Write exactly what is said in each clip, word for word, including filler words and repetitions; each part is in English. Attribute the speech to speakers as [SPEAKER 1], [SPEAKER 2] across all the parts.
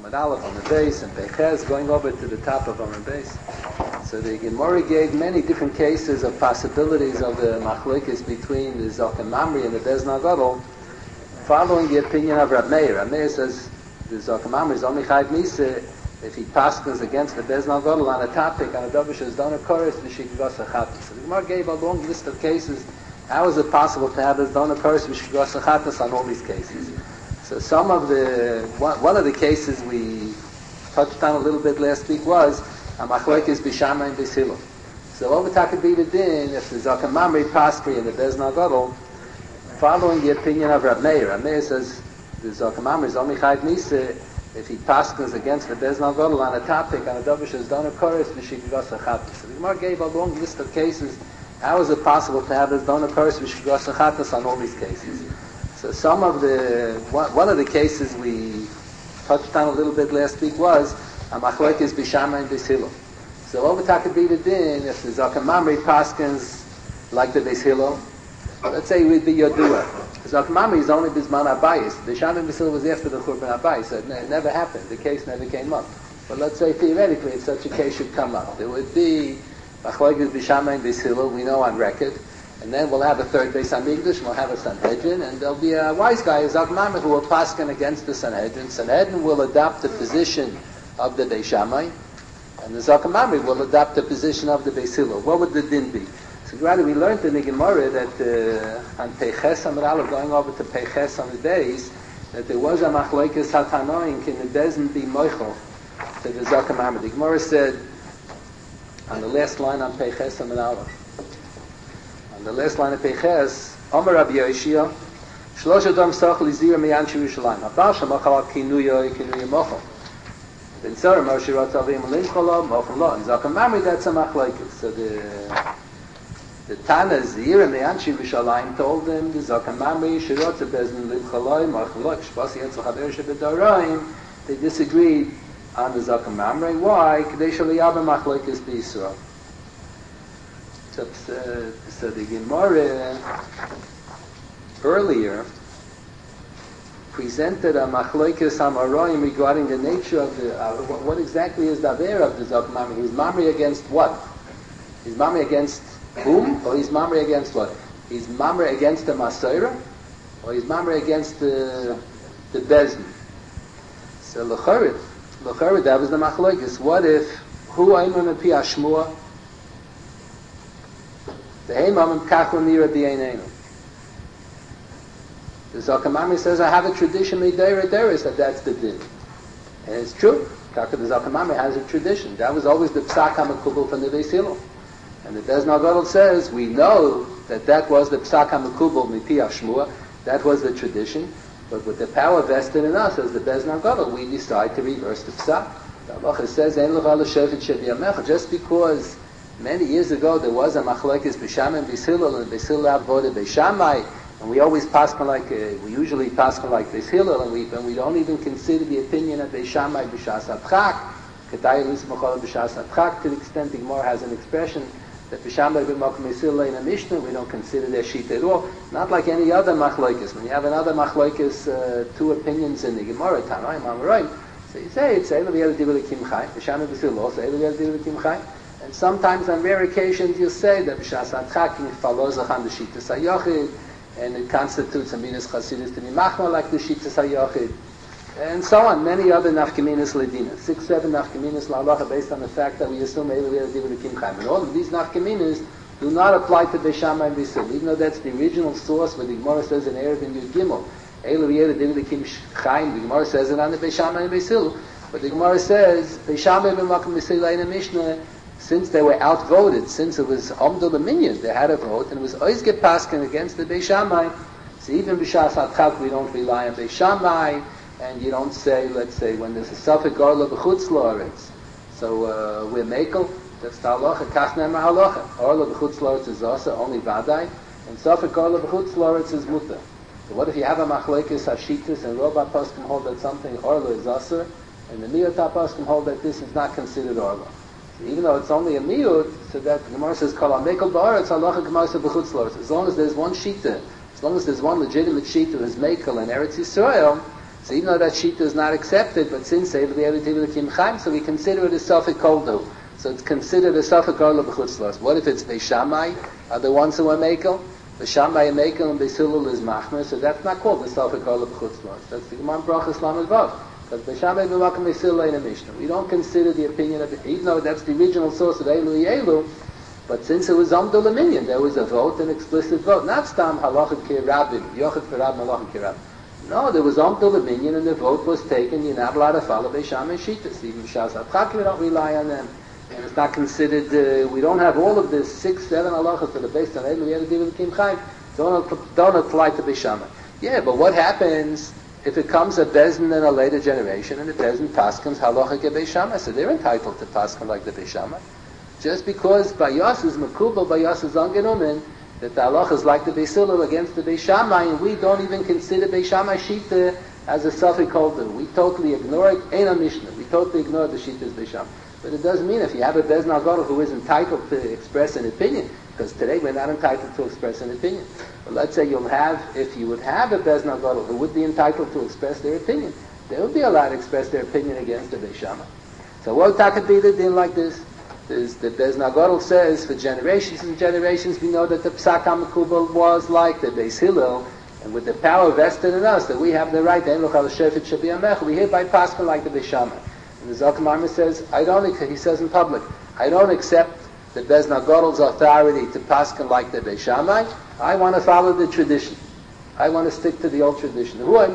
[SPEAKER 1] Amud Aleph, Amud Beis, and Peiches, going over to the top of Amud Beis. So the Gemara gave many different cases of possibilities of the machlokes between the Zoch and Mamre and the Bezna Gadol, following the opinion of Rab Meir. Rab Meir says the Zoch and Mamre is only Chayv Misa if he paskins against the Bezna Gadol on a topic, on a Dovish is Dona Koris, V'shikvas Achatas. So the Gemara gave a long list of cases. How is it possible to have this Dona Koris, V'shikvas Achatas on all these cases? So some of the, one, one of the cases we touched on a little bit last week was a machlokes b'Shamai and Beis Hillel. So over Takabida Din, if the Zoch and Mamre Paskri and the Bezna Gadol, following the opinion of Rab Meir, Rab Meir says the Zoch and Mamre is only Chayv Misa if he paskins against the Bezna Gadol on a topic, on a Dovish is Dona Koris, V'shikvas Achatas. So the Gemara gave a long list of cases. How is it possible to have this Dona Koris, V'shikvas Achatas on all these cases? So some of the, one, one of the cases we touched on a little bit last week was a machlokes b'Shamai and Beis Hillel. So over Takabida Din, if the Zoch and Mamre paskins like the Beis Hillel, let's say it would be Yodua. Zoch and Mamre is only Bizman Abayis. The Shamai and Beis Hillel was after the Churban Abayis, so it, ne- it never happened. The case never came up. But let's say theoretically, if such a case should come up, there would be machlokes b'Shamai and Beis Hillel, we know on record. And then we'll have a third Beis Hamikdash, and we'll have a Sanhedrin, and there'll be a wise guy, a Zoch Mamre, who will paskin against the Sanhedrin. Sanhedrin will adopt the position of the Beis Shammai, and the Zoch Mamre will adopt the position of the Beis Hillel. What would the din be? So rather, we learned in the Gemara that uh, on Peiches Amud Aleph, going over to Peiches Amud Beis, that there was a machlokes hatanoim, can the Bezin be moichel to the Zoch Mamre? The Gemara said on the last line on Peiches Amud Aleph, on the last line of Peiches, Omer Rabbi Yoshia, Shlosh Adam Soch Lizir Me'anchi Yerushalayim. Abal Shemachal Kinuya Kinuya Mochel. Ben Sarah Moshe Ratzavim Limchala Mochel Lo. And Zoch and Mamre, that's a machlokes. So the the Tana Zir Me'anchi Yerushalayim told them the Zoch and Mamre Shirot Bezin Limchala Mochel Lo. Shpasi Yetzel Chaver Shebedoraim. They disagreed on the Zoch and Mamre. Why? Kadei Shaliyab Machlokes BeYisrael. So, uh, so the Gemara earlier presented a machlokes hamaroim regarding the nature of the, uh, what, what exactly is the aver of the Zoch Mamre. He's Mamre against what? He's Mamre against whom? Or he's Mamre against what? He's Mamre against the Masorah? Or he's Mamre against the, the Bezin? So l'choret, l'choret, that was the machlokes. What if, hu ayman api ashmua? The Heimam Kachon Nira B'Einenu. The Zoch and Mamre says, I have a tradition, Meidera Deris, that that's the din. And it's true. Kachon the Zoch and Mamre has a tradition. That was always the Psak HaMekubal from the Beis Hillel. And the Bezna Gadol says, we know that that was the Psak HaMekubal Mipi Ashmua, that was the tradition, but with the power vested in us as the Bezna Gadol, we decide to reverse the Psak. The Halacha says, Ein L'cha L'Shefet Shebiyamecha, just because many years ago, there was a machlokes b'Shamai and Beis Hillel, and Beis Hillel voted Beis Shammai, and we always paskin like, uh, we usually paskin like Beis Hillel, and we, and we don't even consider the opinion of Beis Shammai b'Shas HaDchak, Kedai L'Smachol b'Shas HaDchak, to the extent the Gemara has an expression that Beis Shammai b'Makom Beis Hillel in a Mishnah, we don't consider their sheet at all, not like any other machlokes. When you have another machlokes, uh, two opinions in the Gemara, Tanoim, Amoraim, so you say, it's Eilu V'Yel Divrei Kim Chai, Beis Shammai Beis Hillel, also Eilu V'Yel Divrei Kim Chai. And sometimes, on rare occasions, you'll say that B'Shas HaDchak follows on the Shittas HaYochid, and it constitutes a Minas Chasidus to be machma like the Shittas HaYochid, and so on. Many other nafkaminas ledina, six, seven nafkaminas la'alacha, based on the fact that we assume Eilu V'Yel Divrei Kim Chaim. And all of these nafkaminas do not apply to Beis Shammai and Beis Hillel, even though that's the original source where the Gemara says in Erev and Yud Gimel, Eilu V'Yel Divrei Kim Chaim. The Gemara says it on the Beis Shammai and Beis Hillel, but the Gemara says Beis Shammai b'Makom Beis Hillel in a Mishnah. Since they were outvoted, since it was Omdul Dominion, they had a vote, and it was always get paskin against the Beis Shammai. So even B'Shas HaDchak, we don't rely on Beis Shammai, and you don't say, let's say, when there's a Safek Orla B'chutz La'aretz. So uh, we're Mekel, that's the halacha, Kach Ne'emar halacha. Orla B'chutz La'aretz is also only Vadai, and Safek Orla B'chutz La'aretz is Muta. So what if you have a machlokes Hashitas, and Roba Poskim hold that something Orla is Aser, and the Miyot Poskim hold that this is not considered Orla. Even though it's only a miyut, so that the Gemara says, Kol ha-mekel ba'aretz halacha k'ma'aseh b'chutz la'aretz. As long as there's one shita, as long as there's one legitimate shita who's mekel in Eretz Yisrael, So even though that shita is not accepted, but since they Kim Chaim, so we consider it a Safek Koldu. So it's considered a Safek Koldu b'chutzlas. What if it's Beis Shammai? Are the ones who are Mekel? Beis Shammai and Mekel and Beis Hillel is Machmer, so that's not called the Safek Koldu b'chutzlas. That's the Gemara Brachas Lamed Vav. Because Beis Shammai b'makom Beis Hillel in a Mishnah. We don't consider the opinion of it, even though that's the original source of Elu Yelu, but since it was Amdul Minyan, there was a vote, an explicit vote. Not Stam Halachit Kirabim, Yochid Kirab, Malachit Kirab. No, there was Amdul Minyan, and the vote was taken. You're not allowed to follow Beis Shammai Shitas. Even Shas HaTchak, we don't rely on them. And it's not considered, uh, we don't have all of this six, seven halachas that are based on Elu Yelu and Kim Chaim. Don't, don't apply to Beis Shammai. Yeah, but what happens if it comes a Bezdin in a later generation, and the Bezdin paskins halacha ke Beis Shammai? So they're entitled to paskin like the Beis Shammai. Just because Bayas is Makubal, Bayas is Angenumen, that the halacha is like the Beis Hillel against the Beis Shammai, and we don't even consider Beis Shammai Shita as a Safek Koldu. We totally ignore it, ain't a Mishnah. We totally ignore the Shita as Beis Shammai. But it doesn't mean if you have a Bezdin Agorah who is entitled to express an opinion, because today we're not entitled to express an opinion. But let's say you'll have, if you would have a Bezdin Agorah who would be entitled to express their opinion, they would be allowed to express their opinion against the Beis Shammai. So what would be the din like this? Is that Bezdin Agorah says for generations and generations we know that the Psak HaMekubal was like the Beis Hillel, and with the power vested in us that we have the right, we hereby paskin like the Beis Shammai. And the Zakh Marma says, I don't, he says in public, I don't accept the Bezdin Agorah's authority to paskin like the Beis Shammai. I want to follow the tradition. I want to stick to the old tradition.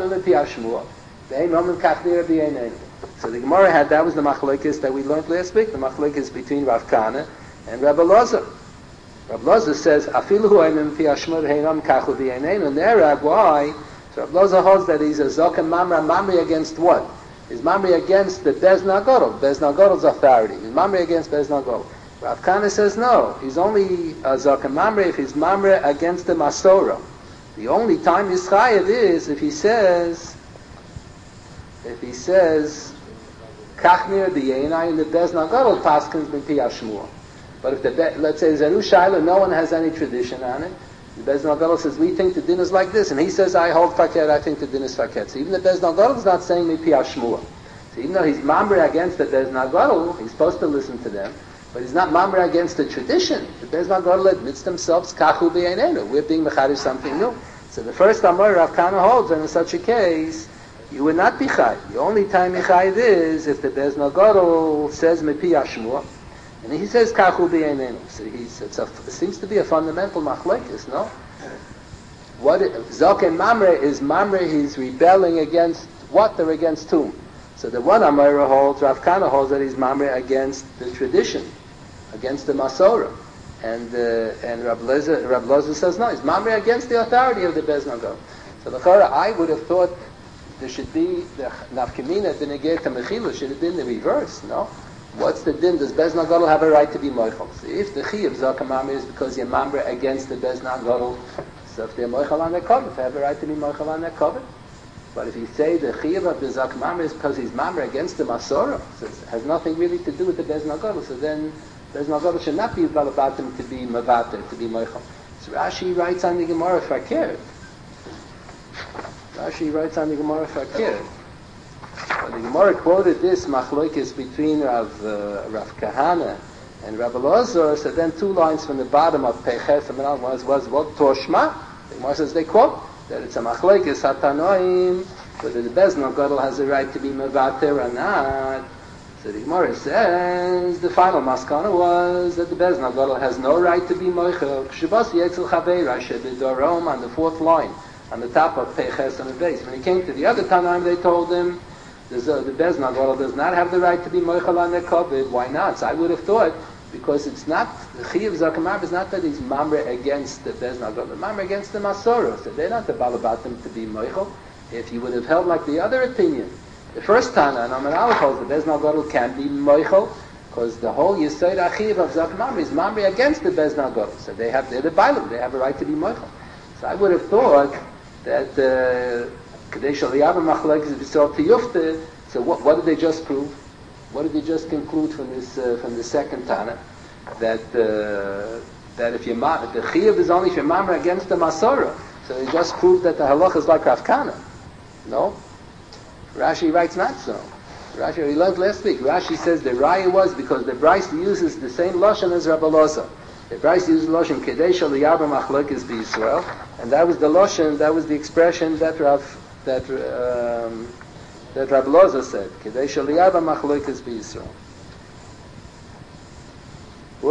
[SPEAKER 1] So the Gemara had, that was the machlokes that we learned last week, the machlokes between Rav Kana and Rabbi Lozer. Rabbi Lozer says, Afilu hu ayim pi hashmur heinam kachu v'yeneinu. And there, Rab, why? So Rabbi Lozer holds that he's a zokem mamre, mamre against what? He's mamre against the Bezdin Agorah, Bezdin Agorah's authority. He's mamre against Bezdin Agorah. Rav Kana says no, he's only a zokem mamre if he's mamre against the Masorah. The only time he's chayav is if he says, if he says, Kachmir the Yeinai and the Bezdin Agorah paskins b'pi hashmur. But if the let's say Zeru Shaila, no one has any tradition on it. The Bezdin Agorah says we think the din is like this, and he says I hold faket, I think the din is faket. So even the Bezdin Agorah is not saying b'pi hashmur. So even though he's mamre against the Bezdin Agorah, he's supposed to listen to them, but he's not mamre against the tradition. The Bezdin Agorah admits themselves kachu b'yeinenu. We're being mechadish something new. So the first Amor Rav Kana holds, and in such a case, you would not be chay. The only time you chay is if the Bezdin Agorah says mepi hashmur, and he says kachu b'yeinenu. So he's, it's a, it seems to be a fundamental machlekes, no? What Zoken Mamre is Mamre, he's rebelling against what? They're against whom? So the one Amora holds, Rav Kana holds that he's Mamre against the tradition, against the Masorah. And uh, and Rab Lozer, Rab Lozer says no, he's Mamre against the authority of the Bezdin Agorah. So the Chora, I would have thought there should be the nafkamina b'negei to mechila should have been the reverse. No, what's the din? Does Bezdin Agorah have a right to be moichel? So if the chiyuv zakam mamre is because you're mamre against the Bezdin Agorah, so if they're moichel on their covet, they have a right to be moichel on their covet. But if you say the chiyuv of the zakam mamre is because he's mamre against the masorah, so it has nothing really to do with the Bezdin Agorah. So then Bezdin Agorah should not be balabatim to be mavater, to be moichel. So Rashi writes on the Gemara Fakir. Rashi writes on the Gemara Fakir. Well, the Gemara quoted this machlokes between Rav, uh, Rav Kahana and Rabbi Lozer. So then two lines from the bottom of Peches and was was what Toshma. The Gemara says they quote that it's a machlokes hatanoim whether the Bezdin Agorah has a right to be mevater or not. So the Gemara says the final maskana was that the Bezdin Agorah has no right to be moichel. Shabas yetzel chaveira shebedorom on the fourth line. On the top of Peches and the base. When he came to the other Tanaim, they told him the Bezdin Agorah does not have the right to be moichel on their kovid. Why not? So I would have thought because it's not the chiyuv zakamar is not that he's mamre against the Bezdin Agorah, the mamre against the masorah. So they're not the balabatim to be moichel. If you would have held like the other opinion, the first Tana and Amar Aleph holds the Bezdin Agorah can be moichel because the whole Yisod Achiv of zakamar is mamre against the Bezdin Agorah. So they have they're the bailam. They have a right to be moichel. So I would have thought that Kadesh Aliyah Machlekes B'Sor Tiyufte. So what, what did they just prove? What did they just conclude from this uh, from the second Tana? That uh, that if you ma- the Chiyuv is only if you're mamre against the Masorah. So they just proved that the halacha is like Rav Kana. No, Rashi writes not so. Rashi, we learned last week, Rashi says the raya was because the Bryce uses the same lashon as Rabbi Loza. The Bryce uses lashon kedei shaliyarba machlokes b'Yisrael, and that was the lashon, that was the expression that Rav, that um, that Rabbi Loza said, kedei shaliyarba machlokes b'Yisrael. So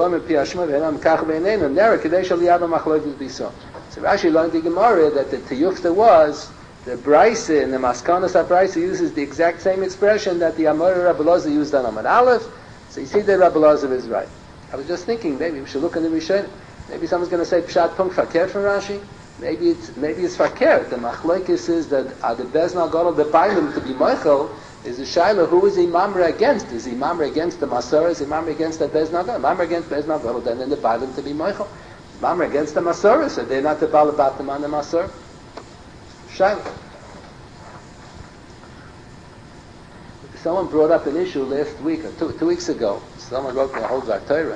[SPEAKER 1] Rashi learned the Gemara that the Tiyufta was the Bryce and the Maskanas HaBryce uses the exact same expression that the Amora Rabbi Loza used on Amud Aleph. So you see that Rabbi Loza is right. I was just thinking maybe we should look in the Rishonim. Maybe someone's going to say Pshat Punk Fakir from Rashi. Maybe it's maybe it's Fakir. The Machlokes is that uh, the Beznal Gadol the Bailim to be Moichel is a Shaila. Who is Imamra against? Is Imamra against the Masor? Is Imamra against the Beznal Gadol? Imamra against Beznal Gadol, then in the Bailim to be Moichel. Imamra against the Masor, so they're not the Balabatim on the Masor. Shaila. Someone brought up an issue last week or two, two weeks ago. Someone wrote me a whole Torah.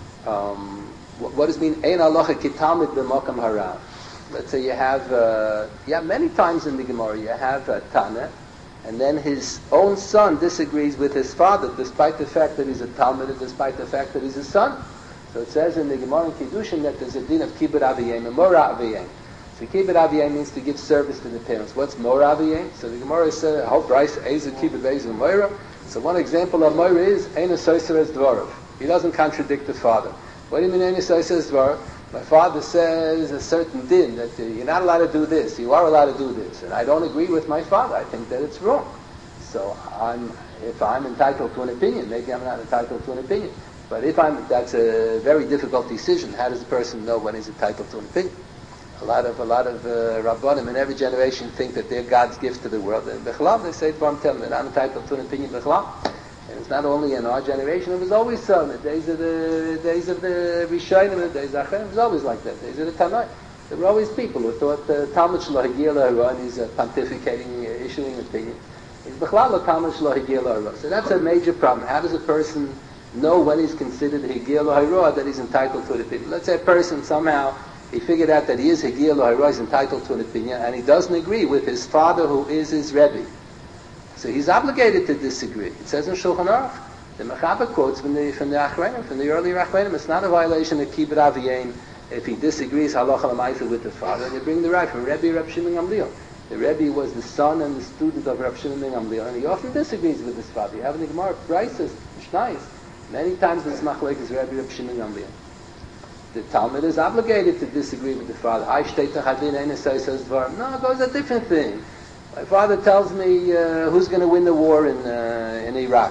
[SPEAKER 1] Um, what, what does mean Ein Halacha Kitalmid b'Mokam Harav? Let's say you have, uh, you have many times in the Gemara, you have a Tana, and then his own son disagrees with his father, despite the fact that he's a Talmud, and despite the fact that he's a son. So it says in the Gemara in Kiddushin that there's a din of Kibbut Aviyim and Mora Aviyim. So Kibbut Aviyim means to give service to the parents. What's Mora Aviyim? So the Gemara says, I hope Bryce, Ezer Kibbut Ezer Moira. So one example of Moira is Ein Soiser Es Dvorav. He doesn't contradict the father. What do you mean Ein Soiser Es Dvorav? My father says a certain din, that uh, you're not allowed to do this, you are allowed to do this. And I don't agree with my father. I think that it's wrong. So I'm, if I'm entitled to an opinion, maybe I'm not entitled to an opinion. But if I'm, that's a very difficult decision. How does a person know when he's entitled to an opinion? A lot of a lot of uh, Rabbanim in every generation think that they're God's gift to the world. And Bechlam, they say, I'm telling them, I'm entitled to an opinion, Bechlam. And it's not only in our generation, it was always so. In the days of the days of the Rishonim, the days of Acharim, it was always like that. The days of the Tanai. There were always people who thought uh, Talmud Shlo Hagir L'Haron is uh, pontificating, uh, issuing opinion. It's Bechlam Talmud Shlo Hagir L'Haron. So that's a major problem. How does a person know when he's considered Hagir L'Haron, that he's entitled to an opinion? Let's say a person somehow he figured out that he is Hagir L'Haron, he's entitled to an opinion, and he doesn't agree with his father who is his Rebbe. So he's obligated to disagree. It says in Shulchan Aruch, the Mechaber quotes from the from the Achreinim, from the earlier Achreinim, it's not a violation of Kibbut Aviyim if he disagrees halacha l'maisa with the father. They bring the right from Rebbe Reb Shimon Gamliel. The Rebbe was the son and the student of Reb Shimon Gamliel, and he often disagrees with his father. You have in the Gemara, Bryces, Mishnayos, many times this machlek is Rebbe Reb Shimon Gamliel. The Talmud is obligated to disagree with the father. I state the Hadin Einesai says Dvar. No, it goes a different thing. My father tells me uh, who's going to win the war in uh, in Iraq,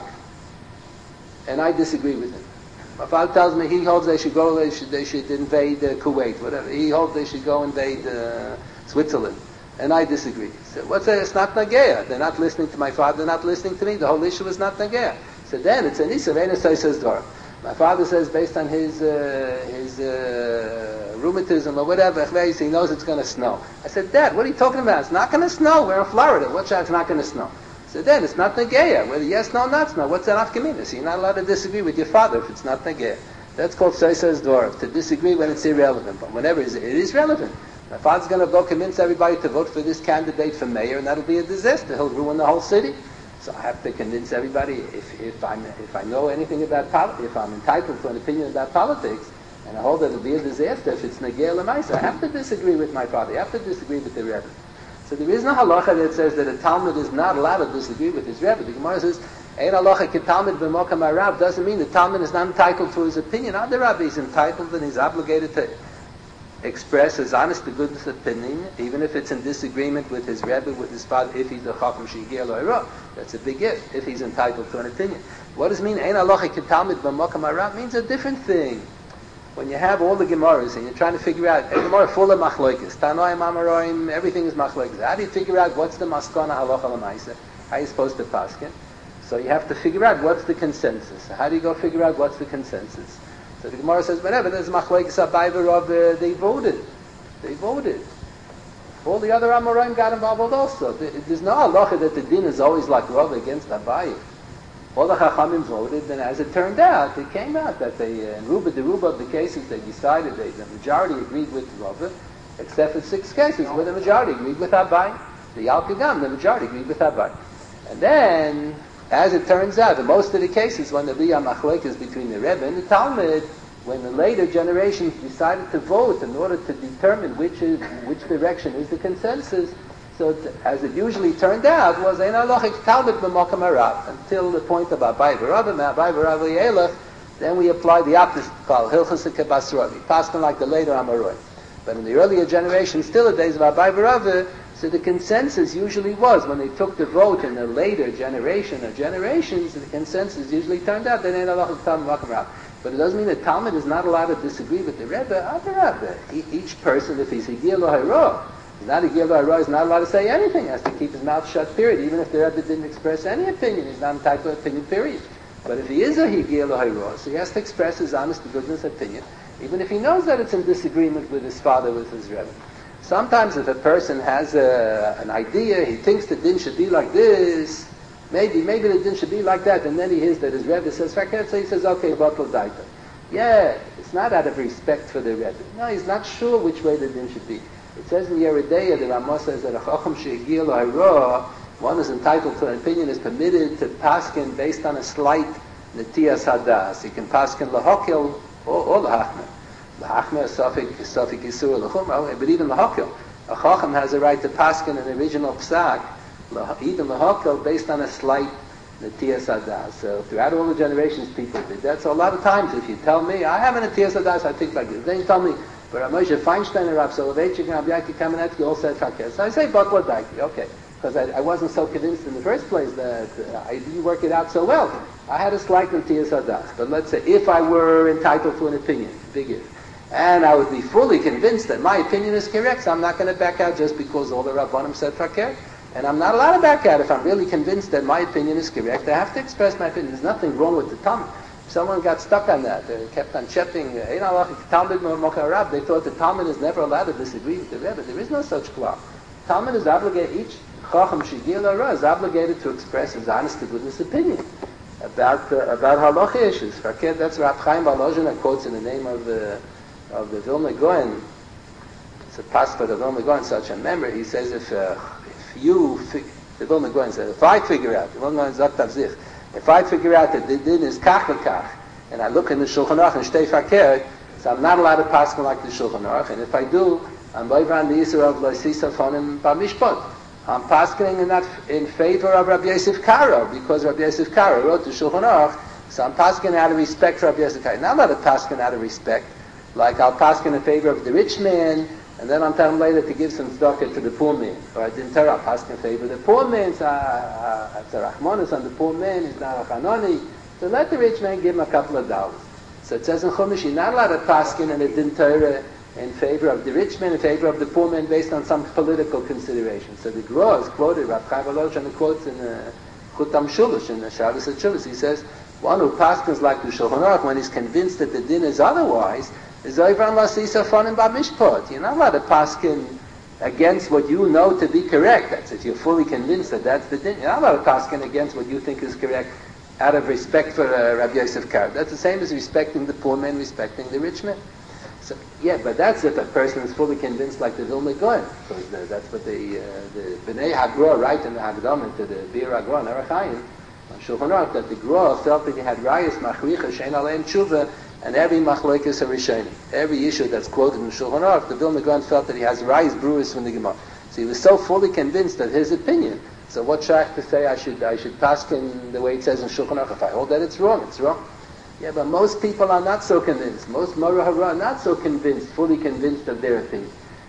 [SPEAKER 1] and I disagree with him. My father tells me he holds they should go, they should they should invade uh, Kuwait, whatever. He holds they should go invade uh, Switzerland, and I disagree. So what's that? It's not Nagea. They're not listening to my father. They're not listening to me. The whole issue is not Nagea. So then it's an Isav Einesai says Dvar. My father says, based on his uh, his uh, rheumatism or whatever, he knows it's going to snow. I said, Dad, what are you talking about? It's not going to snow. We're in Florida. What's that? It's not going to snow. I said, Dad, it's not Nageya. Whether yes, no, not snow. What's that afkamina? So you're not allowed to disagree with your father if it's not Nageya. That's called Soisas Dvorov, to disagree when it's irrelevant. But whenever it is relevant, my father's going to go convince everybody to vote for this candidate for mayor, and that'll be a disaster. He'll ruin the whole city. So I have to convince everybody, if, if, I'm, if I know anything about politics, if I'm entitled to an opinion about politics, and I hold that it'll be a disaster if it's Nagea L'Maisa, I have to disagree with my father. I have to disagree with the Rebbe. So there is no halacha that says that a Talmud is not allowed to disagree with his Rebbe. The Gemara says, Ein halacha ki Talmud b'mokam harav, doesn't mean the Talmud is not entitled to his opinion. Other Rebbe is entitled and he's obligated to express his honest to goodness opinion, even if it's in disagreement with his Rebbe, with his father, if he's a Chacham She'Higir L'Hara. That's a big if, if he's entitled to an opinion. What does it mean, Ein halacha ki Talmud b'mokam harav? Means a different thing. When you have all the Gemaras and you're trying to figure out, a Gemara full of machlokes, Tanoim, Amoraim, everything is machlokes. How do you figure out what's the maskana halacha l'maisa? How are you supposed to paskin? So you have to figure out what's the consensus. How do you go figure out what's the consensus? So the Gemara says, whenever there's machlokes Abai v'Rav, they voted. They voted. All the other Amoraim got involved also. There's no halacha that the din is always like Rav against Abai. All the Chachamim voted, and as it turned out, it came out that they, uh, in Ruba, the Ruba of the cases, they decided they, the majority agreed with Rava, except for six cases where the majority agreed with Abai. The Al Kagam, the majority agreed with Abai. And then, as it turns out, in most of the cases when the Liyah Machlek is between the Rebbe and the Talmud, when the later generations decided to vote in order to determine which is which direction is the consensus, so t- as it usually turned out, was Ein Halachic Talmud B'Mokom Harav, until the point of Abai V'Rava, Abai V'Rava Yelech, then we apply the opposite called Hilchas Kebasravi, passing like the later Amaroi. But in the earlier generations, still the days of Abai V'Rava, so the consensus usually was, when they took the vote in the later generation or generations, the consensus usually turned out that Ein Halachic Talmud B'Mokom Harav. But it doesn't mean the Talmud is not allowed to disagree with the Rebbe. Rebbe. Each person, if he's Higir Lo Hayro, he's not Higir Lo Hayro, he's not allowed to say anything. He has to keep his mouth shut, period. Even if the Rebbe didn't express any opinion, he's not entitled to opinion, period. But if he is a Higir Lo Hayro, so he has to express his honest to goodness opinion, even if he knows that it's in disagreement with his father, with his Rebbe. Sometimes if a person has a, an idea, he thinks the din should be like this, Maybe, maybe the din should be like that, and then he hears that his Rebbe says, Fakir, so he says, okay, Batal Daita. Yeah, it's not out of respect for the Rebbe. No, he's not sure which way the din should be. It says in Yeridea, the Ramah says that a Chacham She'egil Ha'ira, one is entitled to an opinion, is permitted to paskin based on a slight Netiyas Hadas. He can paskin Lahokil or, or Lahachma. Lahachma is Safik, Safik Yisur Lahum, but even Lahokil. A Chacham has a right to paskin an original Psak, even Lahokil, based on a slight Netiyas Hadas. So throughout all the generations, people did that. So a lot of times, if you tell me, I have a Netiyas Hadas, I think like this. Then you tell me, but Rav Moshe Feinstein and Rav Soloveitchik and Rav Yaakov Kamenetsky all said Fakir. So I say, but what Daiki? Okay. Because I, I wasn't so convinced in the first place that uh, I didn't work it out so well. I had a slight Netiyas Hadas. But let's say, if I were entitled to an opinion, big if, and I would be fully convinced that my opinion is correct, so I'm not going to back out just because all the Rabbanim said Fakir. And I'm not allowed to back out if I'm really convinced that my opinion is correct. I have to express my opinion. There's nothing wrong with the Talmud. Someone got stuck on that. They kept on checking. Ein Halachic Talmud B'Mokom Harav. They thought the Talmud is never allowed to disagree with the Rebbe. There is no such clause. Talmud is obligated, each Chacham Shegil Hara is obligated to express his honest to goodness opinion about uh, about halacha issues. That's Rav Chaim Volozhin quotes in the name of the of the Vilna Gaon. It's a pasuk of the Vilna Gaon, such a member. He says if uh, if you the Vilna Gaon says if I figure out the Vilna Gaon Zok Tavzich, if I figure out that the din is kach v'kach, and I look in the Shulchan Aruch and shtei fakir, so I'm not allowed to pass like the Shulchan Aruch, and if I do, I'm boivran the Yisur of Loisisa Fonim B'Mishpot. I'm passing in that in favor of Rabbi Yosef Karo, because Rabbi Yosef Karo wrote the Shulchan Aruch, so I'm passing out of respect for Rabbi Yosef Karo. Not allowed to pass out of respect, like I'll pass in favor of the rich man, and then I'm telling him later to give some tzedakah to the poor man. Or I didn't tell him, I'll pass in favor of the poor man, so it's a Rachmanis on the poor man, he's not a Chanoni. So let the rich man give him a couple of dollars. So it says in Chumash, you're not allowed to pass in a din Torah in favor of the rich man, in favor of the poor man, based on some political consideration. So the Gra is quoted, Rav Chaim Volozhin quotes in uh, Chutam Shulish, in the Shabbos at Shulish, he says, one who passes like the Shulchan Aruch, when he's convinced that the din is otherwise, is Oyvan Lasisa Fonim B'Mishpot. You're not allowed to paskin against what you know to be correct. That's if you're fully convinced that that's the din. You're not allowed to paskin against what you think is correct out of respect for uh, Rabbi Yosef Karo. That's the same as respecting the poor man, respecting the rich man. So, yeah, but that's if a person is fully convinced like the Vilna Gaon. Because the, that's what the, uh, the B'nai HaGra write in the Hagdama to the Bir HaGra and Arachayim on Shulchan Aruch, that the Gra felt that he had Rayas Machricha Shein Aleim Tshuva, and every machlokes harishoni, every issue that's quoted in Shulchan Aruch, the Vilna Gaon felt that he has Rayas Bruris from the Gemara. So he was so fully convinced of his opinion. So what shayach to say I should I should paskin the way it says in Shulchan Aruch? If I hold that it's wrong, it's wrong. Yeah, but most people are not so convinced. Most Morah Hara are not so convinced, fully convinced of their opinion.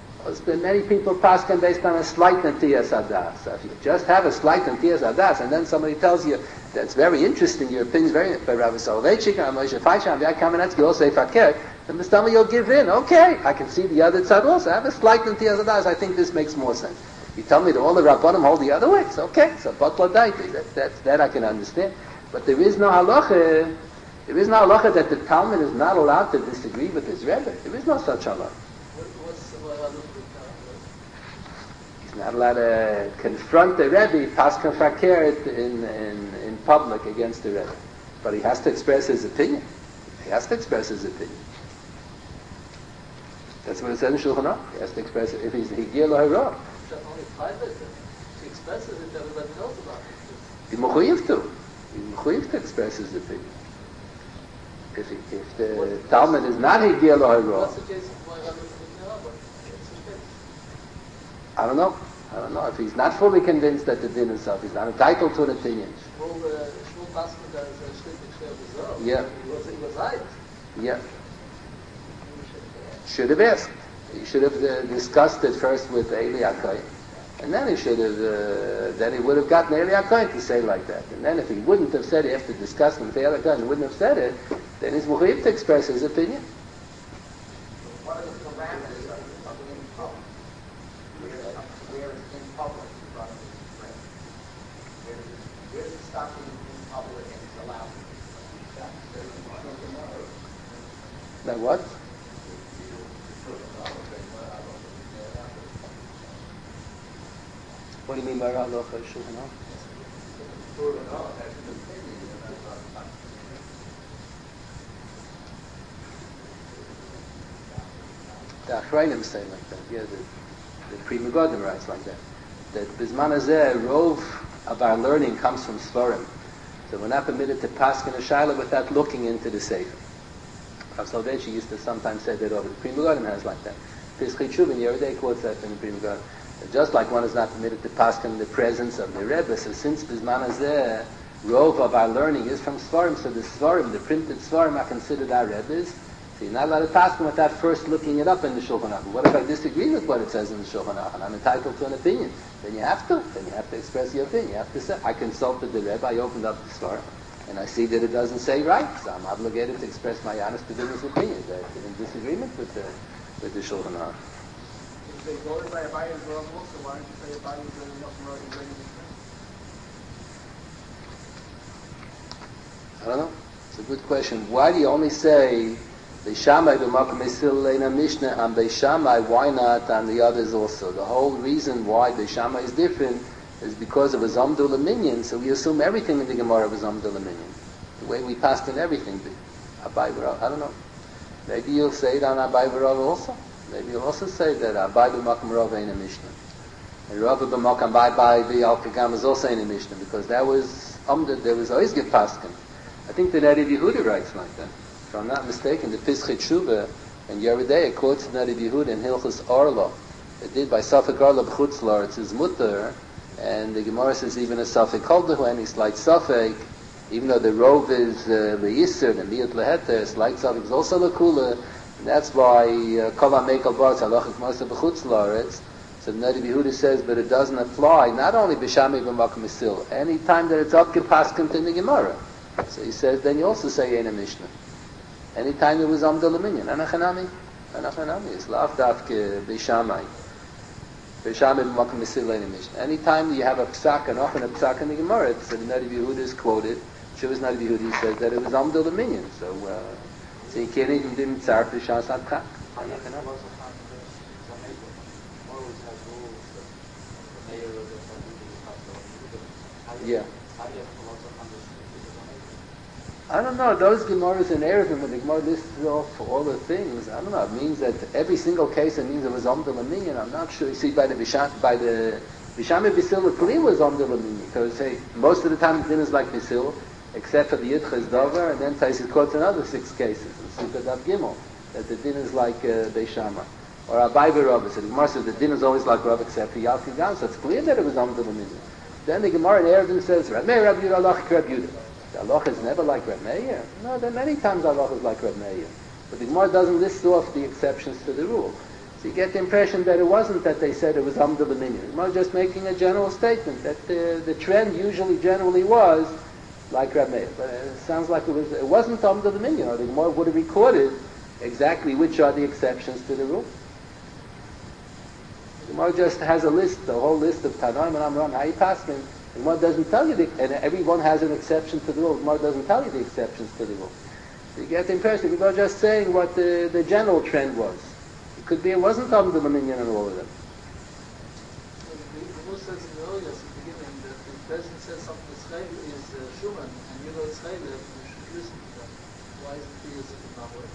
[SPEAKER 1] Many people paskin based on a slight Netiyas Hadas. So if you just have a slight Netiyas Hadas, and then somebody tells you that's very interesting, your opinion is very, but Rabbi Soloveitchik, Rabbi Moshe Feinstein, Rabbi Yaakov Kamenetsky all say Fakir, then Mister Tell me you'll give in. Okay, I can see the other side also. I have a slight Netiyas Hadas. I think this makes more sense. You tell me that all the Rabbanim hold the other way. It's okay. So Batla Daiti, that, that, that I can understand. But there is no halacha, there is no halacha that the Talmud is not allowed to disagree with his Rebbe. There is no such halacha. Not allowed to confront the Rebbe, paskan fakir in, in, in public against the Rebbe. But he has to express his opinion. He has to express his opinion. That's what it says in Shulchan Aruch. He has to express it. If he's Higir Lo Hara.
[SPEAKER 2] Only private. He expresses it, everybody knows about it.
[SPEAKER 1] He's mechuyev to. He's mechuyev to express his opinion. If, he, if the what, Talmud is not Higel or Hagro, I don't know. I don't know. If he's not fully convinced that the din is up, he's not entitled to an opinion. Yeah. Yeah. Should have asked. He should have uh, discussed it first with Eli HaKohen. And then he should have, uh, then he would have gotten Eli HaKohen to say like that. And then if he wouldn't have said it after discussing with Eli HaKohen, he wouldn't have said it, then he's mechuyev to express his opinion.
[SPEAKER 2] What are the parameters of in public? Where is in public rather than print? Where's the stuff in public and it's allowed?
[SPEAKER 1] Now what? What do you mean by Halacha Shulchan Aruch? The Achrayim say like that. Yeah, the, the Pri Megadim writes like that. That Bizman Hazeh, rov of our learning comes from Svarim. So we're not permitted to pass in a Shaila without looking into the Sefer. Rav Soloveitchik used to sometimes say that over. The Pri Megadim has like that. Pischei Teshuvah Yeridei quotes that in the Pri Megadim. Just like one is not permitted to pass in the presence of the Rebbe, so since Bizman Hazeh, rov of our learning is from Svarim, so the Svarim, the printed Svarim, are considered our Rebbe's. So you're not allowed to pass them without first looking it up in the Shulchan Aruch. What if I disagree with what it says in the Shulchan Aruch and I'm entitled to an opinion? Then you have to. Then you have to express your opinion. You have to say, I consulted the Rebbe, I opened up the Svarim, and I see that it doesn't say right, so I'm obligated to express my honest to goodness opinion. That in disagreement with the with the Shulchan Aruch.
[SPEAKER 2] If they go by a Abaye as well, also, why don't you say Abaye is really not promoting bringing the
[SPEAKER 1] I don't know. It's a good question. Why do you only say Beishamai b'makom esil leina Mishnah and Beishamai? Why not on the others also? The whole reason why Beishamai is different is because of a Zomdul Minyan. So we assume everything in the Gemara was Zomdul Minyan. The way we passed in everything, Abaye v'Rav. I don't know. Maybe you'll say it on Abaye v'Rav also. Maybe you'll also say that Abaye b'makom Rav ain't a Mishnah. And Rav b'makom Abaye b'Alkagam is also ain't a Mishnah because that was Umdad. There was always get paskin. I think the Neri Yehuda writes like that. If I'm not mistaken, the Pischei Teshuvah and Yeridei quotes Neri Yehuda in Hilchos Orla. It did by Safek Orla b'Chutzlar. It's his mutter, and the Gemara says even a Safek Koldahu, and he's like Safek, even though the rov is uh, le'isr and li'ut leheter, slight Safek is also lekula, and that's why Kol HaMeikal Bar Tzalachik Masa b'Chutzlar. So Neri Yehuda says, but it doesn't apply not only b'Shamei b'Makom Esil, any time that it's up Paskin in the Gemara. So he says, then you also say Ein Mishnah. Anytime there was Amdal Minyan, Anachanami, Anachanami, it's Lav Davke Beishamai. Beishamai b'makom Esil Ein Mishnah. Anytime you have a psak, and often a psak in the Gemara, it's the Nari Yehuda is quoted, Shuvas Nari Yehuda, he says that it was Amdal Minyan. So, uh, so you can't even do Mitzar B'Shas Adkak. Anachanami. Yeah. I don't know, those Gemaras in Erevim, when the Gemara lists off all the things, I don't know, it means that every single case, it means it was Omdel Minyan. I'm not sure. You see, by the Bisham, by the Bisham Bisil, Kli was Omdel Minyan. Because, say, most of the time the din is like Bisil, except for the Yitches Dover, and then Taisis quotes another six cases, in Sukkot Av Gimel, that the din is like uh, Beishamai. Or Abaye v'Rav, so the Gemara says the din is always like Rav, except for Yalkin Gam, so it's clear that it was Omdel Minyan. Then the Gemara in Erevim says, Rab Meir, Rab Yehuda, Alach, Rab Yehuda. The Allah is never like Reb Meir. No, there are many times Allah is like Reb Meir. But the Gemara doesn't list off the exceptions to the rule. So you get the impression that it wasn't that they said it was Amdal Minyan. The Gemara is just making a general statement that the, the trend usually generally was like Reb Meir. But it sounds like it, was, it wasn't Amdal Minyan, or the Gemara would have recorded exactly which are the exceptions to the rule. The Gemara just has a list, the whole list of Tanaim and Amram, how you pass them. The Gemara doesn't tell you, the, and everyone has an exception to the rule. The Gemara doesn't tell you the exceptions to the rule. So you get the impression, the Gemara just saying what the, the general trend was. It could be it wasn't Amdal Minyan in all of them.
[SPEAKER 2] The Gemara says in the earlier at the beginning that the President says something is Chayil is uh, Shuman, and you know it's Chayil, you should listen to them. Why is it he is in that way?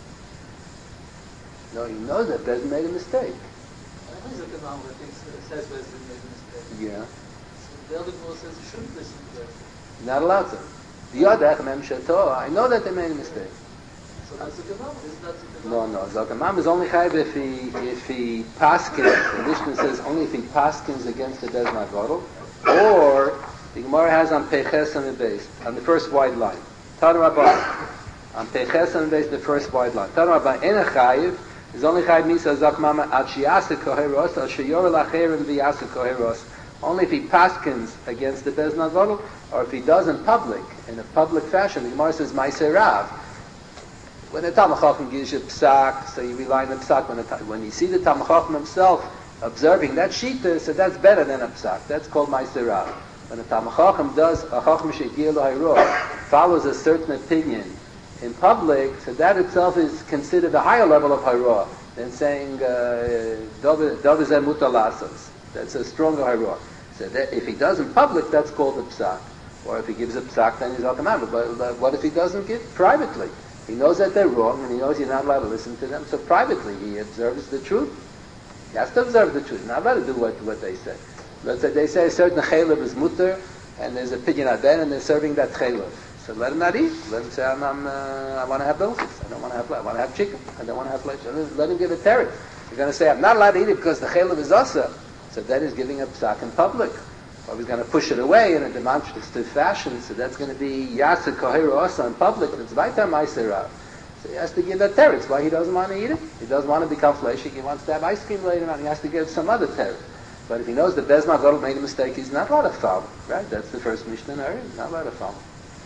[SPEAKER 1] No, you know that President made a mistake.
[SPEAKER 2] I think it's a Gemara that thinks, uh, says President made a mistake.
[SPEAKER 1] Yeah.
[SPEAKER 3] The other Gemara says you shouldn't listen to them.
[SPEAKER 1] Not allowed to. Yodach mem sheto. I know that they made a mistake.
[SPEAKER 3] So that's a Gemara. Isn't that a
[SPEAKER 1] No,
[SPEAKER 3] Gemara?
[SPEAKER 1] no. Zakamam is only chayiv if he if he paskins. The Mishnah says only if he paskins against the Bez Nagadol, or the Gemara has on Peches and the base on the first wide line. Tanu Rabban on Peches and the base the first wide line. Tanu Rabban in a chayiv is only chayiv misa Zakamam ad sheyasa koheros al sheyor lacherim v'yasa koheros. Only if he paskins against the Bez Nagadol, or if he does in public in a public fashion. The Gemara says Ma'aseh Rav. When the Talmud Chacham gives you psak, so you rely on the psak. When, the, when you see the Talmud Chacham himself observing that shita, so that's better than a psak. That's called Ma'aseh Rav. When the Talmud Chacham does a Chacham she'gir lo hayro, follows a certain opinion in public, so that itself is considered a higher level of hayro than saying David zeh mutar lasos. That's a stronger hayro. So that if he does in public, that's called a psak. Or if he gives a psak, then he's al-kamam. But what if he doesn't give privately? He knows that they're wrong, and he knows you're not allowed to listen to them, so privately he observes the truth. He has to observe the truth. He's not allowed to do what, what they say. Let's say they say a certain chaylev is mutter, and there's a pidyon aden, and they're serving that chaylev. So let him not eat. Let him say, I'm, I'm, uh, I want to have bilchis. I don't want to have I want to have chicken. I don't want to have flesh. Let him give a teretz. You're going to say, I'm not allowed to eat it because the chaylev is asa. So that is giving a psak in public. Or he's going to push it away in a demonstrative fashion, so that's going to be yasa koheru asa in public, and it's vayta ma'aseh rav. So he has to give that teretz why he doesn't want to eat it. He doesn't want to become fleshy. He wants to have ice cream later on. He has to give some other teretz. But if he knows that Bez Nagadol made a mistake, he's not allowed to follow. Right? That's the first Mishnah in Ari. Not allowed to follow.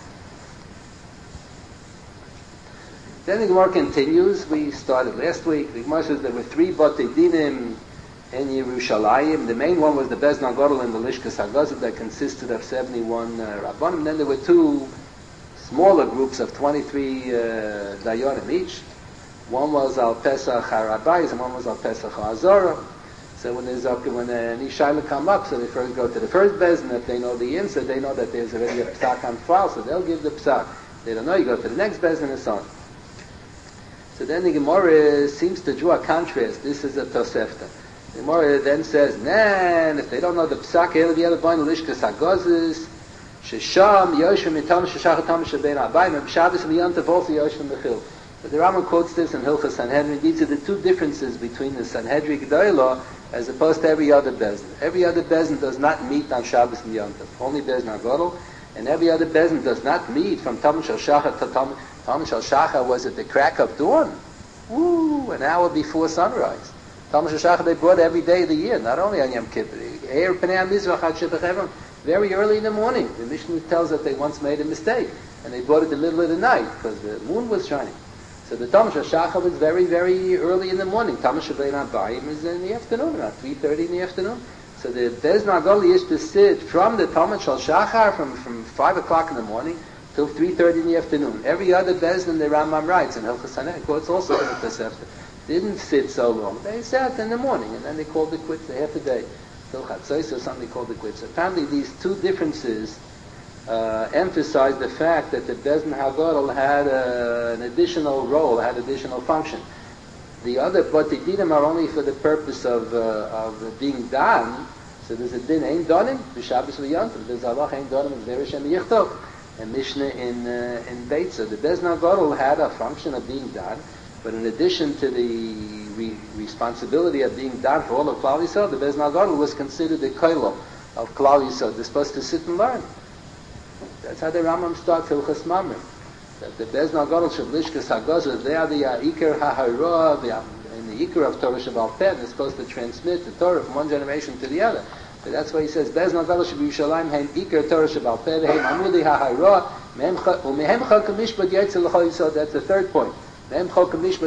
[SPEAKER 1] Then the Gemara continues. We started last week. The Gemara says there were three Batei Dinim in Yerushalayim. The main one was the Bez Nagadol and the Lishkas Hagazah that consisted of seventy-one uh, Rabbanim. Then there were two smaller groups of twenty-three uh, Dayanim each. One was Al Pesach HaRabayis and one was Al Pesach HaZorah. So when there's when an Ishayla come up, so they first go to the first Bezin. If they know the answer, they know that there's already a Psak on file, so they'll give the Psak. They don't know, you go to the next Bezin and so on. So then the Gemara seems to draw a contrast. This is a Tosefta. The Gemara then says, "Nan, if they don't know the psak, he'll be able to find the lishkas hagazes. Shesham yoshim mitam sheshach tam shebein abayim Shabbos and Yom Tov also yoshim mechil." But the Rambam quotes this in Hilchas Sanhedrin. These are the two differences between the Sanhedrin Gedolah as opposed to every other bezin. Every other bezin does not meet on Shabbos and Yom Tov. Only Bezin Hagadol, and every other bezin does not meet from Tam Shel Shachar to Tam Tam Shel Shachar was at the crack of dawn. Woo, an hour before sunrise. Tam Shel Shachar they brought every day of the year, not only on Yom Kippur. Eir Pnei HaMizrach Ad Shebech Hebron, very early in the morning. The Mishnah tells that they once made a mistake, and they brought it in the middle of the night because the moon was shining. So the Tam Shel Shachar was very, very early in the morning. Tam Shel Bein Abayim is in the afternoon, around three thirty in the afternoon. So the Bez Nagadol used to sit from the Tam Shel Shachar from, from five o'clock in the morning till three thirty in the afternoon. Every other Bez in the Rambam writes, and Hilchas Sanhedrin quotes also in the Tosefta, didn't sit so long. They sat in the morning, and then they called it quits half a day. Till Chatzos or something called it quits. Apparently these two differences uh, emphasize the fact that the Bezin Hagadol had uh, an additional role, had additional function. The other Batei Dinim are only for the purpose of uh, of being done. So there's a din ain't donim b'Shabbos v'Yom Tov. There's halach ain't donim v'Zerushem Yichtov. And Mishnah in uh, in Beitza, the Bezin Hagadol had a function of being done. But in addition to the re- responsibility of being done for all of Klal Yisrael, the Bezin Hagadol was considered the koilo of Klal Yisrael. They're supposed to sit and learn. That's how the Rambam starts Hilchas Mamrim. That the Bezin Hagadol Shel Lishkas Hagazah, they are the Iker HaHarah, in the Iker of Torah Shebaal Peh. They're supposed to transmit the Torah from one generation to the other. So that's why he says Bezin Hagadol Shel Yerushalayim Hein Iker Torah Shebaal Peh Hein Amudi HaHarah Umehem Chok HaMishpat Yetzel L'Chol Yisrael. That's the third point. They give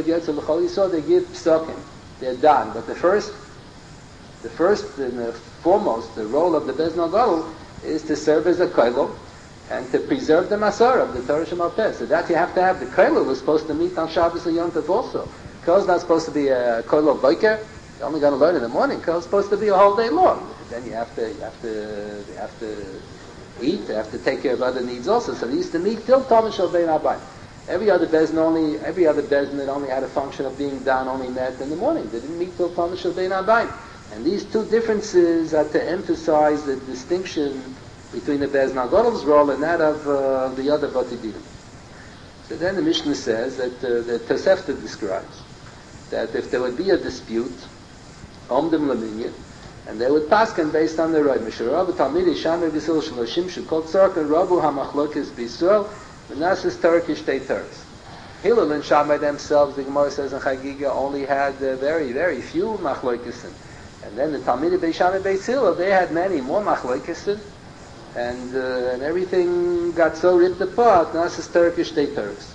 [SPEAKER 1] psakim. They're done. But the first, the first and the foremost, the role of the Bezin Hagadol is to serve as a koilo and to preserve the Masor of the Torah Shebaal Peh. So that you have to have. The koilo was supposed to meet on Shabbos and Yom Tov also. Koil's not supposed to be a koilo boiker. You're only going to learn in the morning. Koil's supposed to be a whole day long. Then you have to, you have to, you have to eat. You have to take care of other needs also. So they used to meet till Tam Shel Bein Abayim. Every other bezin only, every other bezin that only had a function of being done only met in the morning. They didn't meet till Tam Shel Bein Abayim. And these two differences are to emphasize the distinction between the Beis Nagadol's role and that of uh, the other Bati Dinim. So then the Mishnah says that uh, the Tosefta describes that if there would be a dispute, Omdim Laminyan, and they would pasken based on the right. Misharav Talmidi Shamir Bisil Shloshim Shukol Tzark and Rabu HaMachlokes B'Yisrael V'Nasis Turkish Shtei Teres. Hillel and Shammai themselves, the Gemara says in Chagiga, only had uh, very, very few Machlokes. And then the Talmidi Beis Shammai Beis Hillel, they had many more Machlokes, and uh, and everything got so ripped apart. Nasis Turkish Shtei Teres.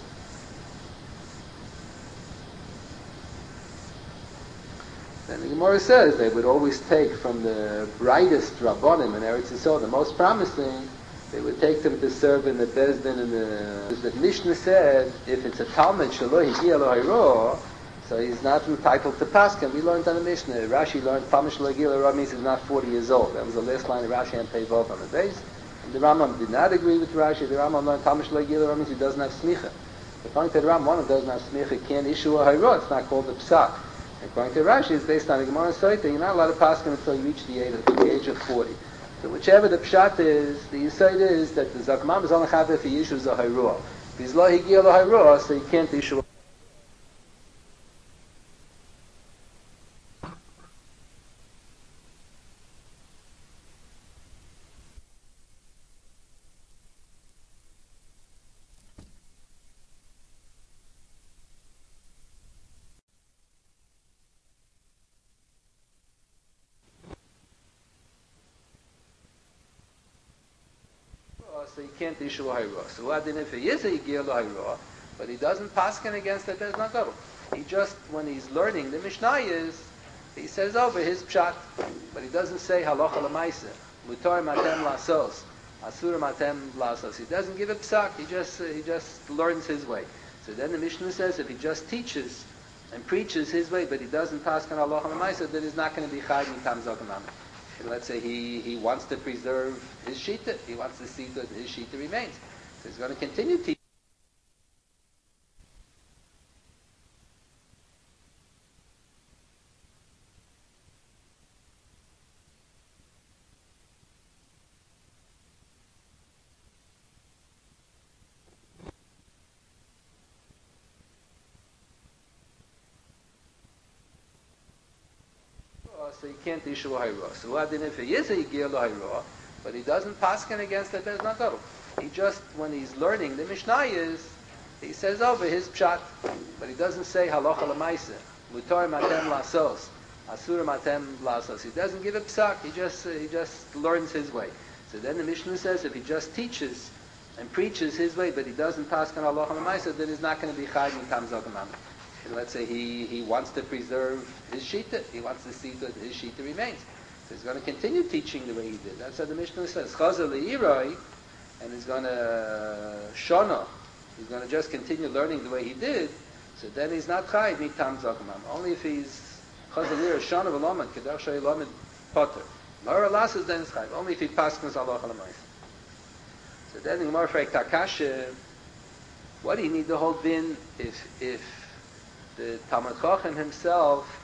[SPEAKER 1] And the Gemara says they would always take from the brightest Rabbanim in Eretz Yisrael, the most promising, they would take them to serve in the Beis Din and the... The Mishnah said, if it's a Talmud, Shelo Higia Lo Hayro, so he's not entitled to Paskin. We learned on the Mishnah. Rashi learned, Talmud Shelo Higia Lo Hayro means he's not forty years old. That was the last line of Rashi and Pevov on the base. And the Rambam did not agree with Rashi. The Rambam learned Talmud Shelo Higia Lo Hayro means he doesn't have Smicha. According to the Rambam, one who doesn't have Smicha can't issue a Hayro. It's not called a Psak. According to Rashi, it's based on the Gemara Soita. You're not allowed to paskin until you reach the age of, the age of forty. So whichever the pshat is, the Yisayid is that the Zakmam is only chav if he issues a hayrua. If he's lo higia lo hayrua, so he can't issue a so he can't issue a hayrua. So what then if he is a higia lo hayrua, but he doesn't paskin against the Beis Nagadol? He just, when he's learning the Mishnah is, he says over his pshat, but he doesn't say halacha l'maisa, mutar matem lasos, asur matem lasos. He doesn't give a psak. He just uh, he just learns his way. So then the Mishnah says if he just teaches and preaches his way, but he doesn't paskin halacha l'maisa, then he's not going to be chayv mitam zokamam. Let's say he, he wants to preserve his shita. He wants to see that his shita remains. So he's going to continue teaching. So he can't issue a hayrua. So what then if he is a higia lo hayrua, but he doesn't paskin against the Beis Nagadol? He just, when he's learning the Mishnah is, he says over his pshat, but he doesn't say halacha l'maisa, mutar matem lasos, asur matem lasos. He doesn't give a psak. He just uh, he just learns his way. So then the Mishnah says if he just teaches and preaches his way, but he doesn't paskin halacha l'maisa, then he's not going to be chayv mitam zokamam. Let's say he, he wants to preserve his shita. He wants to see that his shita remains. So he's going to continue teaching the way he did. That's what the Mishnah says. Chazer le'iroi, and he's going to shona. He's going to just continue learning the way he did. So then he's not chayv mitam zokamam. Only if he's chazer le'iroi shona v'lomad kedach shoy lomad potter. Mara lasses then is chayv. Only if he paskins halacha l'mayis. So then the Gemara fragt Takasha, what do you need to hold in if if the Talmud Chacham himself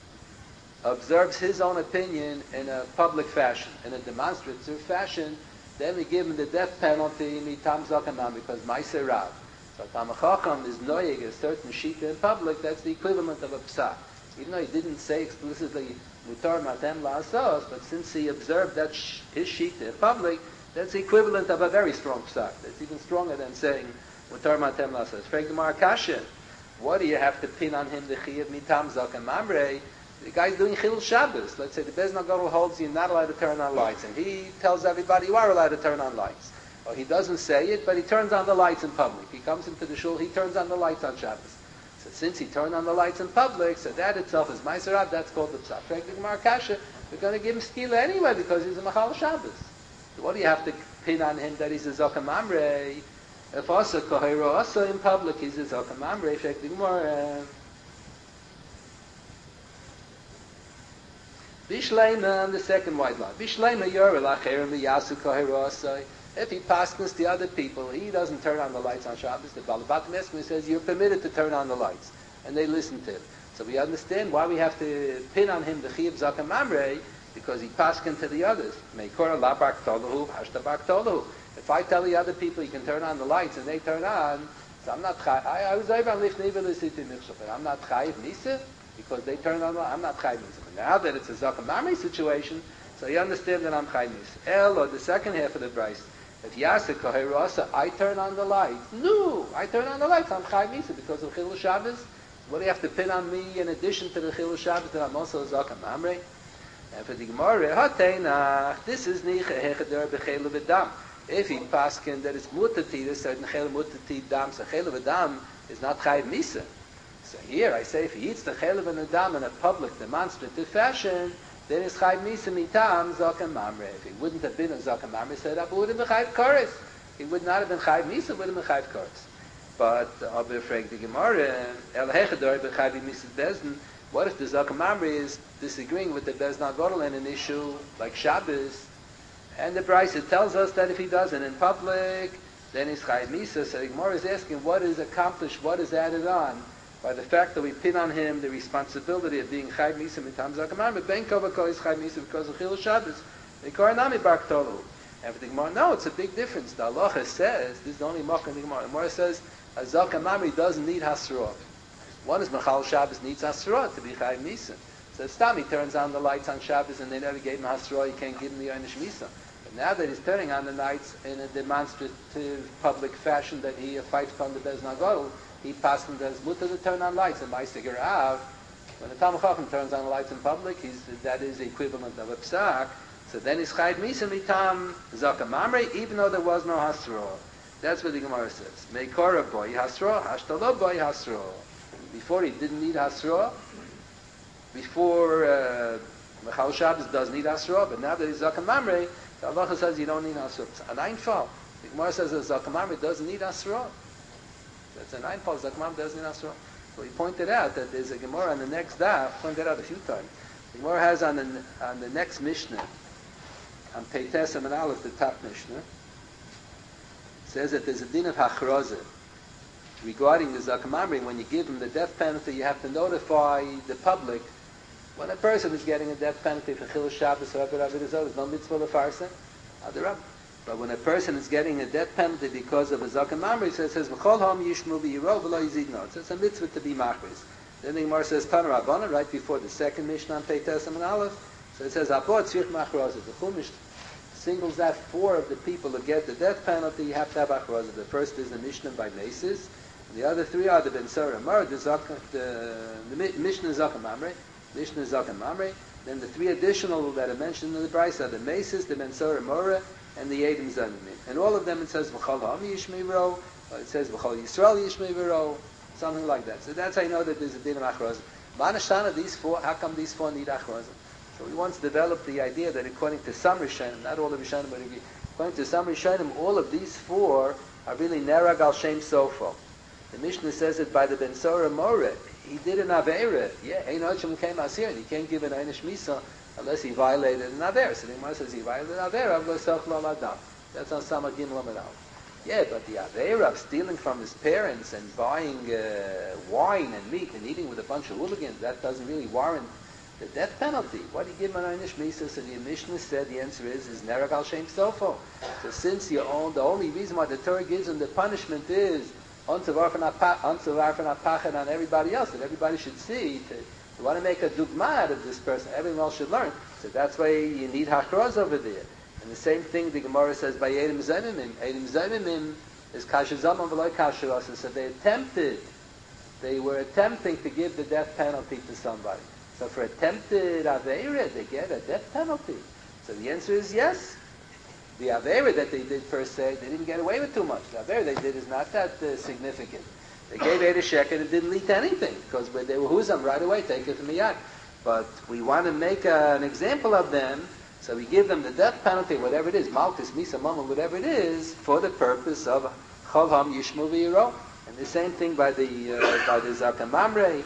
[SPEAKER 1] observes his own opinion in a public fashion, in a demonstrative fashion, then we give him the death penalty mitam zakamam because ma'aser rav. So Talmud Chacham is noyeg a certain shita in public. That's the equivalent of a psak. Even though he didn't say explicitly mutar matem la'asos, but since he observed that sh- his shita in public, that's the equivalent of a very strong psak. That's even stronger than saying mutar matem la'asos. Frag the Marakashin. What do you have to pin on him the chiyuv mitam zak and mamrei? The guy's doing chilul Shabbos. Let's say the Beis Nagadol holds you're not allowed to turn on lights, and he tells everybody you are allowed to turn on lights. Or he doesn't say it, but he turns on the lights in public. He comes into the shul, he turns on the lights on Shabbos. So since he turned on the lights in public, so that itself is ma'aser rav. That's called the psak. Frankly, Gemara Kasha, we're going to give him skila anyway because he's a machal Shabbos. So what do you have to pin on him that he's a zak and mamrei? If also kohero also in public, he's a zok mamrei. Frankly, Gemara. Bishleima, the second white line. Bishleima yorel acherim v'yasu kohero also. If he paskins to other people, he doesn't turn on the lights on Shabbos. The Balabat Mesmer says you're permitted to turn on the lights, and they listen to him. So we understand why we have to pin on him the chiyuv zakam mamre, because he paskin to the others. Meikora la baktoluhu, hashta baktoluhu. If I tell the other people you can turn on the lights and they turn on, so I'm not chayiv. I was over on lifnei v'lisiti michshav, I'm not chayiv misa because they turn on the light. I'm not chayiv misa. But now that it's a zakam mamre situation, so you understand that I'm chayiv misa. El, or the second half of the Bryce. If Yasek Koherasa, I turn on the lights. No, I turn on the lights. I'm Chai Misa because of Chilul Shabbos. What do you have to pin on me in addition to the Chilul Shabbos that I'm also Zakam Mamre? And for the Gemara, Hateinach, this is Nicha Hechadar Bechelu V'Dam. If he paskin that it's Mutatid, a certain Chelu Mutatid Dam, so Chelu V'Dam is not Chai Misa. So here I say if he eats the Chelu V'Dam in a public, demonstrative fashion, then it's Chayv Misa Mitam Zakam Mamre. If he wouldn't have been a Zakam Mamre, said up, would have been Chayv Koris. He would not have been Chayv Misa, would have been Chayv Koris. But I'll be afraid the Gemara, El Hechador B'Chayv Misa Bezdin. What if the Zakam Mamre is disagreeing with the Bezdin Godel in an issue like Shabbos, and the Brisa tells us that if he does it in public, then he's Chayv Misa. So the Gemara is asking what is accomplished, what is added on by the fact that we pin on him the responsibility of being Chayv Misa Mitam Zakam Mamre. Ben Kovako is Chayv Misa because of Chilul Shabbos. Nami Baktolu. And for the Gemara, no, it's a big difference. The Halacha says, this is the only mock in the Gemara. The Gemara says, a Zakam Mamre doesn't need Hasrot. One is Mechal Shabbos needs Hasrot to be Chayv Misa. So Stam, he turns on the lights on Shabbos and they never gave him Hasrot, you can't give him the Einish Misa. But now that he's turning on the lights in a demonstrative public fashion that he fights on the Bezdin Godel, he passed him as mutter to turn on lights. And my Sigur Av, when the Talmud Chacham turns on the lights in public, he's, that is the equivalent of a psak. So then he's Chayv Misa Mitam Zakam Mamre, even though there was no Hasro. That's what the Gemara says. Meikora boy Hasro, Hashtalo boy Hasro. Before he didn't need Hasro. Before uh, Mechal Shabbos does need Hasro, but now that he's Zakam Mamre, the Allah says you don't need Hasro. It's an Einfall. The Gemara says that Zakam Mamre doesn't need Hasro. That's an Einfall. Zakam Mamre doesn't need Hasro. So he pointed out that there's a Gemara on the next daf, pointed out a few times. The Gemara has on the, on the next Mishnah, on Peites and Aleph, the top Mishnah, says that there's a din of Hachroze regarding the Zakam Mamre. When you give him the death penalty, you have to notify the public when a person is getting a death penalty for Chilul Shabbos or Avodah Zarah. There's no mitzvah lefarsen, Adarab. But when a person is getting a death penalty because of a Zakam Mamre, it says, V'chol hom yishmu v'yiro v'lo yizidno. It's a mitzvah to be machris. Then the Gemara says, Tana Rabbana, right before the second Mishnah on Peites and Aleph. So it says, Abot tzvich machroze. The Chumash singles out four of the people who get the death penalty, you have to have achroze. The first is the Mishnah by Mesis. The other three are the Ben Sora Mar, the, Zaka, the, the Mishnah Zakam Mamre, Mishnah Zakam Mamre. Then the three additional that are mentioned in the Bryce are the Mesis, the Ben Sora Mora, and the Yedim Zanimim. And all of them it says V'chol Ha'ami Yishmei, it says V'chol Yisrael Yishmei, something like that. So that's how you know that there's a din of achroze. Manashtana, these four, how come these four need achroze? So we once developed the idea that according to some Rishonim, not all the Rishonim, but according to some Rishonim, all of these four are really Nerag al Shem Sofo. The Mishnah says it by the Ben Sora More. He did an Aveira. Yeah, Ein Hachem came Asir, and he can't give an Einish Misa unless he violated an Aveira. So the Gemara says he violated an Aveira, I'll go Selch Lo Ladam. That's on Samagim Lamadal. Yeah, but the Aveira of stealing from his parents and buying uh, wine and meat and eating with a bunch of hooligans, that doesn't really warrant the death penalty. Why do you give him an Einish Misa? So the Mishnah said the answer is, is Nerag al Shem Sofo. So since you own, the only reason why the Torah gives him the punishment is onto Varfan Apachan on everybody else, that everybody should see. To, you want to make a dugma out of this person, everyone else should learn. So that's why you need Hachroz over there. And the same thing the Gemara says by Yedim Zaimimim. Yedim Zaimimim is Kasha Zaman V'loi Kasha Rasa. So they attempted, they were attempting to give the death penalty to somebody. So for attempted Aveira, they get a death penalty. So the answer is yes. The Aveira that they did per se, they didn't get away with too much. The Aveira they did is not that uh, significant. They gave eight a shekel and it didn't lead to anything, because when they were huzam right away, take it from the yad. But we want to make uh, an example of them, so we give them the death penalty, whatever it is, malchus, misa, mama, whatever it is, for the purpose of cholham yishmu v'yiro. And the same thing by the uh, by the Zakam Mamre.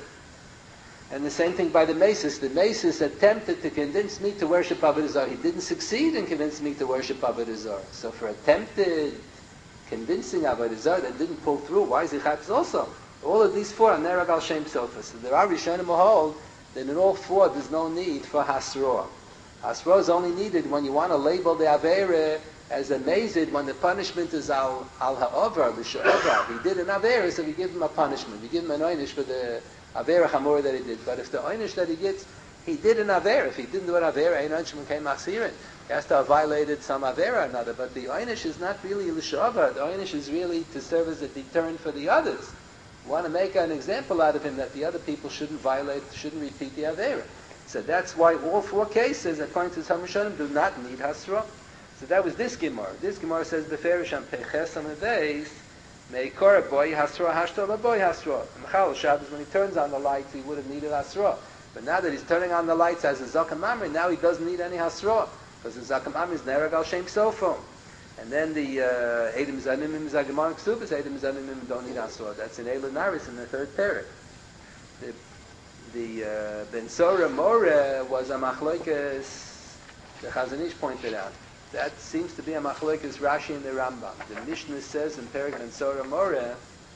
[SPEAKER 1] And the same thing by the Mesis. The Mesis attempted to convince me to worship Avodah Zarah. He didn't succeed in convincing me to worship Avodah Zarah. So for attempted convincing Avodah Zarah that didn't pull through, why is he chaps also? All of these four are Nerag al Shem Sofa. So there are Rishonim who hold that in all four there's no need for Hasroah. Hasroah is only needed when you want to label the Aveira as a mazid, when the punishment is al al ha'over, l'sha'over. He did an Aveira, so we give him a punishment. We give him an oynish for the Aveira Chamor that he did. But if the oynish that he gets, he did an Aveira. If he didn't do an Aveira, ein oynish came machzirin. He has to have violated some Aveira or another. But the oynish is not really l'sha'over. The oynish is really to serve as a deterrent for the others. You want to make an example out of him that the other people shouldn't violate, shouldn't repeat the Aveira. So that's why all four cases, according to some Rishonim, do not need Hasra. So that was this Gemara. This Gemara says, Beferish am peches am eveis, meikor boy Hasra, hashto boy Hasra. Mechal Shabbos, when he turns on the lights, he would have needed Hasra. But now that he's turning on the lights as a Zakam Amri, now he doesn't need any Hasra. Because the Zakam Amri is Nerag al Shem Sofo. And then the Eidim Zanimim Zagamar Ksubas, Eidim Zanimim don't need Hasra. That's in Eilu Naris in the third parak. The The uh, Ben Sora More was a machloikas, the Chazon Ish pointed out. That seems to be a machloikas Rashi and the Rambam. The Mishnah says in Perik Ben Sora More,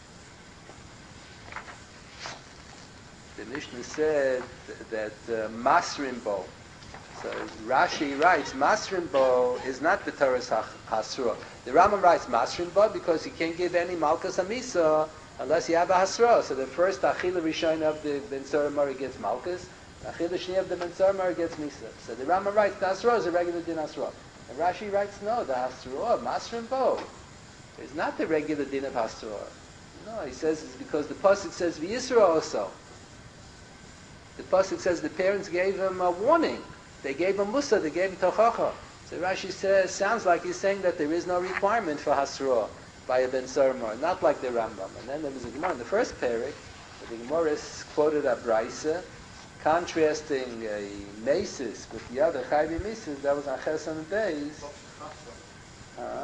[SPEAKER 1] the Mishnah said that uh, Masrimbo. So Rashi writes, Masrimbo is not the Torah's Hasra. The Rambam writes Masrimbo because he can't give any Malkas Amisa unless you have a Hasra. So the first Achila Rishon of the Ben Sora Mori gets Malchus, Achila Shni of the Ben Sora Mori gets Misa. So the Rambam writes the Hasra is a regular din Hasra. And Rashi writes, no, the Hasra, Masrim Bo, is not the regular din of Hasra. No, he says it's because the Pasuk says V'Yisra also. The Pasuk says the parents gave him a warning. They gave him Musa, they gave him Tochacha. So Rashi says, sounds like he's saying that there is no requirement for Hasra by a Ben Sarmar, not like the Rambam. And then there was a Gemara in the first parak, the Gemara quoted a Braisa, contrasting a Mesis with the other Chayvi Mises, that was on Chesam Beis. Uh,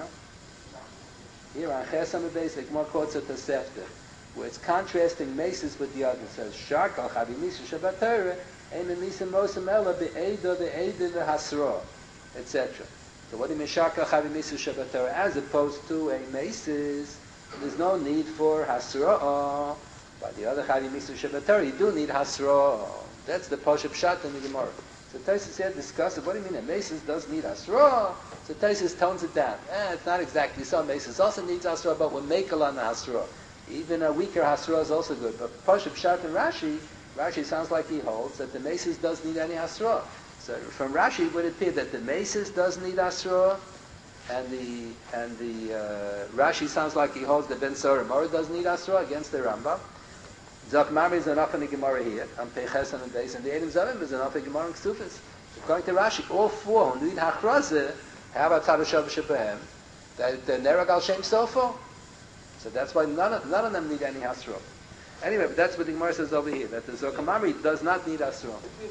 [SPEAKER 1] here on Chesam Beis, the Gemara quotes a Tosefta, where it's contrasting Mesis with the other. It says, Sharkal Chayvi Mises Shabbat Torah, Ein Misim Mosem Ela Be'eda Be'eda V'Hasra, et cetera. So what do you mean, Shaka Chavi Mises Shabbat Torah? As opposed to a Mesis, there's no need for Hasra. By the other Chavi Mises Shabbat Torah, you do need Hasra. That's the Poshup Shat in the Gemara. So Taisus here discusses, what do you mean, a Mesis does need Hasra? So Taisus tones it down. Eh, it's not exactly so. Mesis also needs Hasra, but we're makel on the Hasra. Even a weaker Hasra is also good. But Poshup Shat and Rashi, Rashi sounds like he holds that the Mesis does need any Hasra. So from Rashi it would appear that the Mesis does need Asra, and the and the uh, Rashi sounds like he holds the Ben Sora Mora does need Asra against the Rambam. Zok Mamri is enough in the Gemara here, on Peches and Beis, and the Eidim Zavim is enough in the Gemara in Ksufis. According to Rashi, all four who need Hachrazeh have a Tzadashav Shebehem, that they're Nerag al Shem Sofo. So that's why none of, none of them need any Asra. Anyway, but that's what the Gemara says over here, that the Zok Mamri does not need Asra.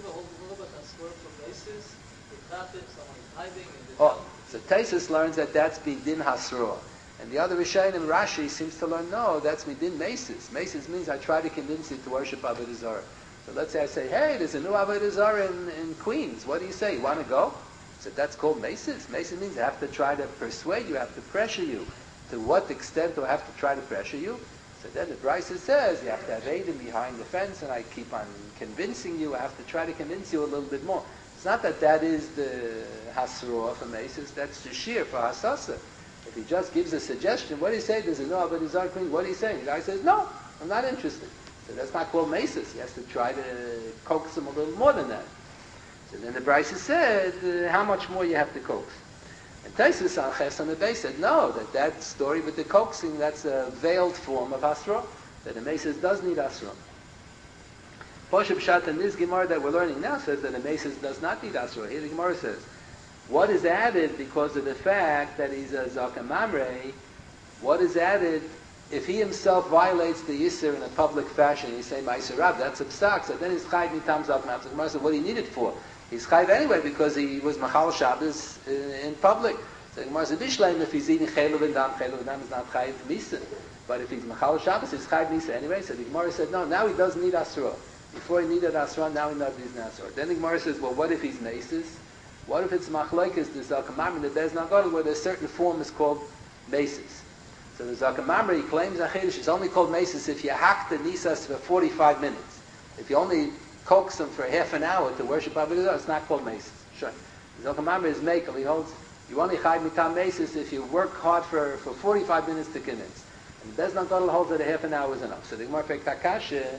[SPEAKER 1] Oh, so Taisus learns that that's Bidin Hasra. And the other Rishonim, Rashi, seems to learn, no, that's Bidin Mesis. Mesis means I try to convince you to worship Avodah Zarah. So let's say I say, hey, there's a new Avodah Zarah in, in Queens. What do you say? You want to go? So that's called Mesis. Mesis means I have to try to persuade you, I have to pressure you. To what extent do I have to try to pressure you? So then the Brisa says, you have to have Aiden behind the fence, and I keep on convincing you. I have to try to convince you a little bit more. It's not that that is the Hasra for Mesis, that's the Shir for Hasasa. If he just gives a suggestion, what do you say? There's a no Avodah Zarah Queen, what are you saying? The guy says, no, I'm not interested. So that's not called Mesis. He has to try to coax him a little more than that. So then the Brisa said, uh, how much more you have to coax? And Taisus on Ches on the base said, no, that that story with the coaxing, that's a veiled form of Hasra, that the Mesis does need Hasra. Poshup Shat in this Gemara that we're learning now says that a Mesis does not need Asra. Here the Gemara says, what is added because of the fact that he's a Zakam Mamre, what is added if he himself violates the Yisr in a public fashion, you say, Ma'aser Rav, that's a psak, so then he's chayv mitam Zakam Mamre. The Gemara says, what do you need it for? He's chayv anyway because he was Machal Shabbos in, in public. So the Gemara says, Bishleim, if he's eating Chelu V'Dam, Chelu V'Dam is not chayv Misa. But if he's Machal Shabbos, he's chayv Misa anyway. So the Gemara said, no, now he doesn't need Asra. Before he needed Asra, now he doesn't need Asra. Then the Gemara says, well, what if he's Mesis? What if it's Machlokes, the Zakam Mamre, the Bez Nagadol, where there's certain form is called Mesis? So the Zakamamri claims a Chiddush is only called Mesis if you hack the Nisas for forty-five minutes. If you only coax them for half an hour to worship Avodah Zarah, it's not called Mesis. Sure. The Zakamamri is Mekel. He holds you only chayv mitam mesis if you work hard for, for forty-five minutes to convince. And the Bezdin Gadol holds that a half an hour is enough. So the Gemara Pek Takasha.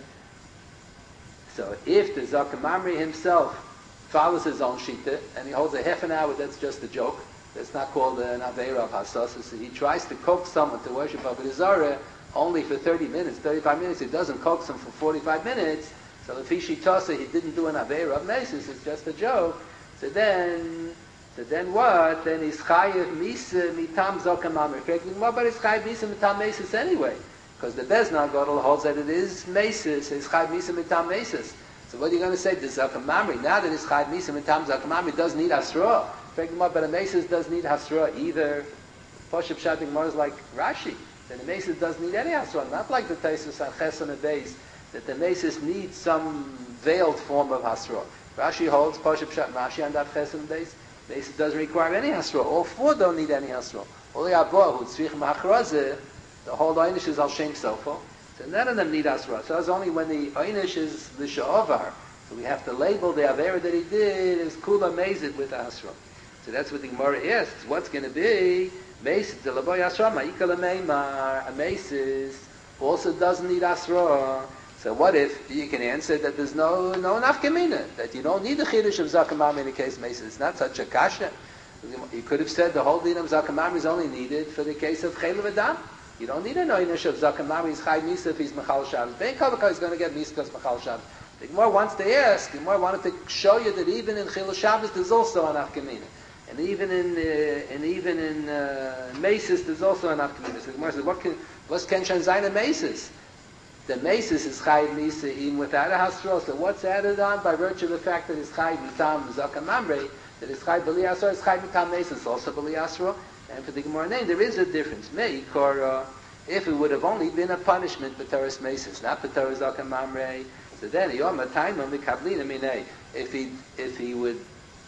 [SPEAKER 1] So if the Zakamamri himself follows his own shita and he holds a half an hour, that's just a joke. That's not called an Aveira of Hasos. So he tries to coax someone to worship Avodah Zarah only for thirty minutes, thirty-five minutes. He doesn't coax them for forty-five minutes. So if he shitasa, he didn't do an Aveira of Mesis, it's just a joke. So then, so then what? Then he's chayiv misa mitam zakamamri. What about his chayiv misa mitam mesis anyway? Because the Bezdin Gadol holds that it is mesis. It's chayiv misa mitam mesis. So what are you going to say? The zakamamri, now that it's chayiv misa mitam zakamamri, does need hasra. But a mesis does need hasra either. Poshup Shabbat Gemara is like Rashi. Then the mesis doesn't need any hasra. Not like the Taisus on Chesed and Beis, that the mesis needs some veiled form of hasra. Rashi holds Poshup Shabbat Rashi and that Chesed and Beis. Mesis doesn't require any hasra. All four don't need any hasra. Only Abba, who tzvich machrazeh, the whole einish is al shem sofo. So none of them need hasra. So it's only when the einish is l'sha'ovar. So we have to label the avera that he did as kula mezid with the hasra. So that's what the Gemara asks. What's going to be? Mesis, the laboy hasra, ma'ikal ameimar. A mesis also doesn't need hasra. So what if you can answer that there's no no nafkamina, that you don't need the chiddush of zakamam in the case of mesis? It's not such a kasha. You could have said the whole din of zakamam is only needed for the case of chaylev adam. You don't need a noinish of zakamam. He's chay misa if he's machal shabbos. Ben kavaka is going to get misa because machal shabbos. The Gemara wants to ask. The Gemara wanted to show you that even in chaylev shabbos there's also an nafkamina. And even in uh, and even in uh, mesis, there's also an afkamina. So the Gemara says, what can what's kenshan zayin a mesis? The mesis is chayiv misa even without a hasra. So what's added on by virtue of the fact that it's chayiv mitam zakamamre, that it's chayiv b'li asra, it's chayiv mitam mesis also b'li asra. And for the Gemara name, there is a difference. May or if it would have only been a punishment b'teres mesis, not b'teres zakamamre. So then yom atayim mikablina minei. If he if he would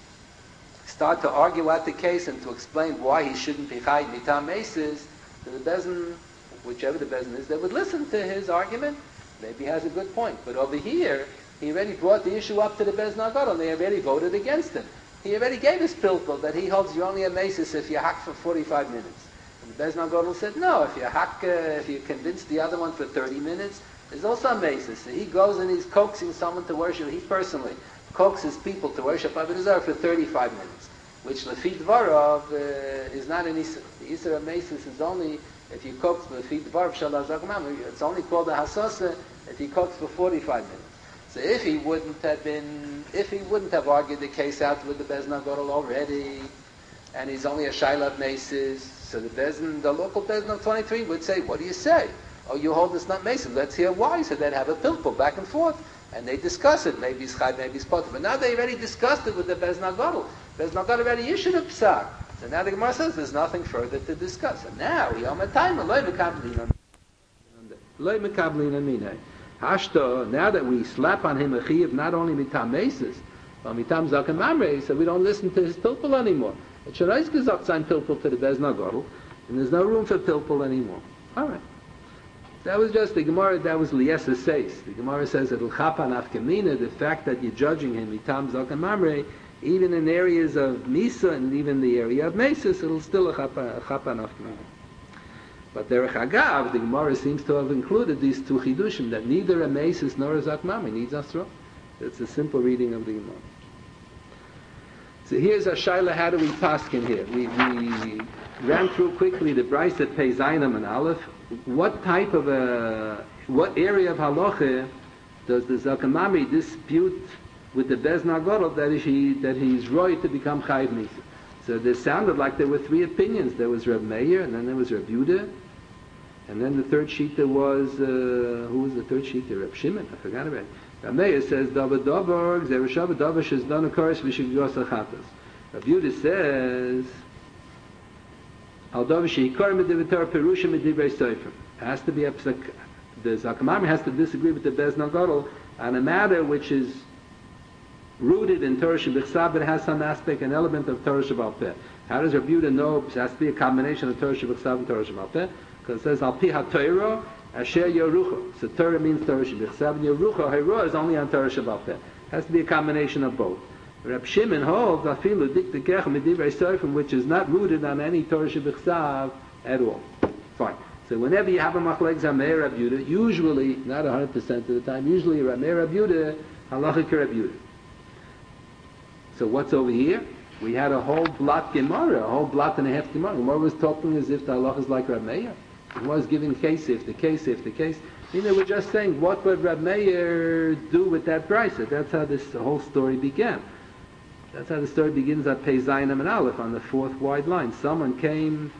[SPEAKER 1] start to argue out the case and to explain why he shouldn't be chayiv mitam mesis, to the Bezdin, whichever the Bezdin is, they would listen to his argument. Maybe he has a good point. But over here, he already brought the issue up to the Bezdin Gadol, and they already voted against him. He already gave his pilpul that he holds you only a mesis if you hack for forty-five minutes. And the Bezdin Gadol said, no, if you hack, uh, if you convince the other one for thirty minutes, there's also a mesis. So he goes and he's coaxing someone to worship, he personally coaxes people to worship Avodah Zarah for thirty-five minutes, which Lefi Dvarov uh, is not an Isser. The Isser of Mesis is only if you coax Lefi Dvarov Shalaz Zakamam. It's only called a Hasosa if he coaxed for forty-five minutes. So if he wouldn't have been, if he wouldn't have argued the case out with the Bezdin Gadol already, and he's only a Shaila Mesis, so the Bezdin, the local Bezdin of twenty-three would say, what do you say? Oh, you hold this not Mesis. Let's hear why. So they'd have a pilpul back and forth. And they discuss it. Maybe it's chayv, maybe it's potter. But now they already discussed it with the Bezdin Gadol. Bezdin Gadol already issued a psak. So now the Gemara says there's nothing further to discuss. And now, yom time loy mekablin loy mekablin aminay. Hashto. Now that we slap on him a chiyuv not only mitam mesis, but mitam zakamamre, so we don't listen to his pilpul anymore. It should always gesagt sein pilpul to the Bezdin Gadol, and there's no room for pilpul anymore. All right. That was just the Gemara, that was Liesa says. The Gemara says that L'chapan Afkamina, the fact that you're judging him, Mitam Zakamamre, even in areas of Misa and even the area of Mesis, it'll still a Chapan Afkamina. But Derech Agav, the Gemara seems to have included these two Chidushim, that neither a Mesis nor a Zakamamre needs Asra. That's a simple reading of the Gemara. So here's a Shaila, how do we paskin here? We, we ran through quickly the Bryce that pays Zainam and Aleph. What type of a, what area of halacha does the Zakamami dispute with the Bezdin Gadol that he that he's right to become chayiv misa? So there sounded like there were three opinions. There was Reb Meir, and then there was Reb Yehuda, and then the third shita was uh, who was the third shita? Reb Shimon. I forgot about it. Reb Meir says Davar Davar Zerushav Davar Shezdon Akaris V'Shigos Achatas. Reb Yehuda says Al Davar Sheikar Medivitar Perusha Medivrei Sefer. It has to be a psak. The Zakamami has to disagree with the Bezdin Gadol on a matter which is rooted in Torah Shebichsav, but has some aspect, an element of Torah Shebal Peh. How does Reb Yehuda know it has to be a combination of Torah Shebichsav and Torah Shebal Peh? Because it says, Al Pi HaTorah, Asher Yerucha. So Torah means Torah Shebichsav, and Yerucha, Hira is only on Torah Shebal Peh. Has to be a combination of both. Reb Shimon holds, Afilu Diktikech Medivrei Seifrim, which is not rooted on any Torah Shebichsav at all. Fine. So whenever you have a Machlek Zamei Reb Yehuda, usually, not one hundred percent of the time, usually Ramei Reb Yehuda, Halachic Reb Yehuda. So what's over here? We had a whole blot Gemara, a whole blot and a half Gemara. Gemara was talking as if the halach is like Reb Meir. It was giving case if the case if the case. You know, we're just saying, what would Reb Meir do with that brisa? That's how this whole story began. That's how the story begins at Pei Zayin and Aleph on the fourth wide line. Someone came,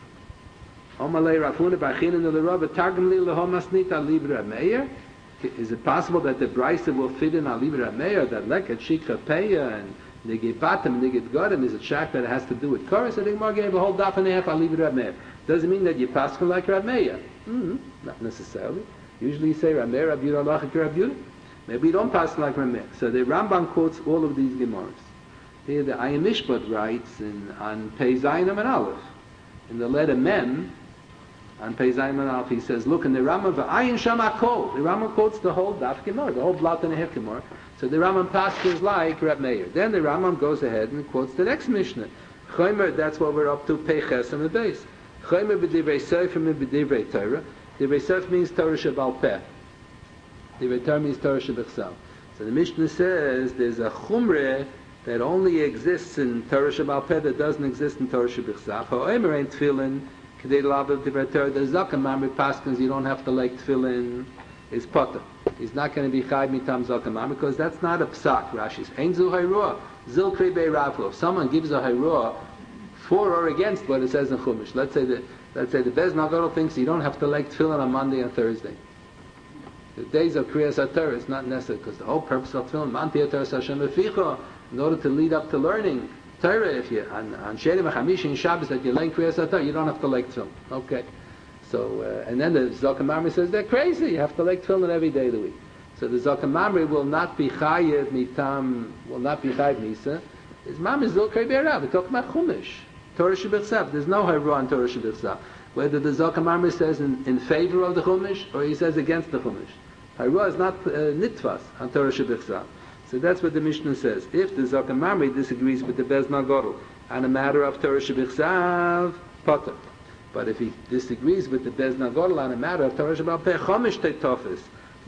[SPEAKER 1] Omalei Rafuna Bachin the Rabba Targum Li Lehomasnita Libra Reb Meir. Is it possible that the brisa will fit in Al Libra Reb Meir, that Leket Shikha Peya and Nigit Batam, Nigit Godim is a shack that has to do with chorus? I think Mar gave a whole daf and a half, I'll leave it Reb Meir. Doesn't mean that you pass like Reb Meir. Mm-hmm. Not necessarily. Usually you say Reb Meir, Reb Yehuda, Lachik, Reb Yehuda. Maybe you don't pass like Reb Meir. So the Rambam quotes all of these Gemaras. Here the Ayim Mishpat writes in, on Pei Zayin and Aleph, in the letter Mem, on Pei Zayin and Aleph, he says, look, in the Rambam, V'ayin Shama Kol. The Rambam quotes the whole daf Gemara, the whole blot and a half Gemara. So the Rambam passes like Reb Meir. Then the Rambam goes ahead and quotes the next Mishnah. Chomer, that's what we're up to, Peiches and the base. Chomer b'divrei seifrim and b'divrei Torah. Divrei seif means Torah Shebal Peh. Divrei Torah means Torah Shebichsav. So the Mishnah says there's a Chumre that only exists in Torah Shebal Peh that doesn't exist in Torah Shebichsav. Ho'emer ain't tefillin, k'dei l'avav divrei Torah. The Zakam Mamre Paskins, you don't have to like tefillin, is potter. He's not going to be chayv mitam zakam because that's not a psak. Rashi says, "Ein zu hayroah zil krei beirafu." If someone gives a hayroah for or against what it says in Chumash, let's say that let's say the Bez Nagadol thinks you don't have to like tefillin on Monday and Thursday. The days of Kriyas HaTorah is not necessary because the whole purpose of tefillin, Manti HaTorah Hashem Eficha, in order to lead up to learning Torah. If you on on Sheni V'Chamishi and Shabbos that you like Kriyas HaTorah, you don't have to like tefillin. Okay. So, uh, and then the Zakam Mamre says they're crazy. You have to like tefillin every day of the week. So the Zakam Mamre will not be chayev mitam, will not be chayev misa. His mom is zil krei be'erav. We're talking about Chumash, Torah Shebichsav. There's no hayro on Torah Shebichsav. Whether the Zakam Mamre says in, in favor of the Chumash or he says against the Chumash. Hayro is not uh, nitvas on Torah Shebichsav. So that's what the Mishnah says. If the Zakam Mamre disagrees with the Bez Nagadol on a matter of Torah Shebichsav, potter. But if he disagrees with the Bez Nagadol on a matter of Torah Shebal Peh, Chomish Teitofis,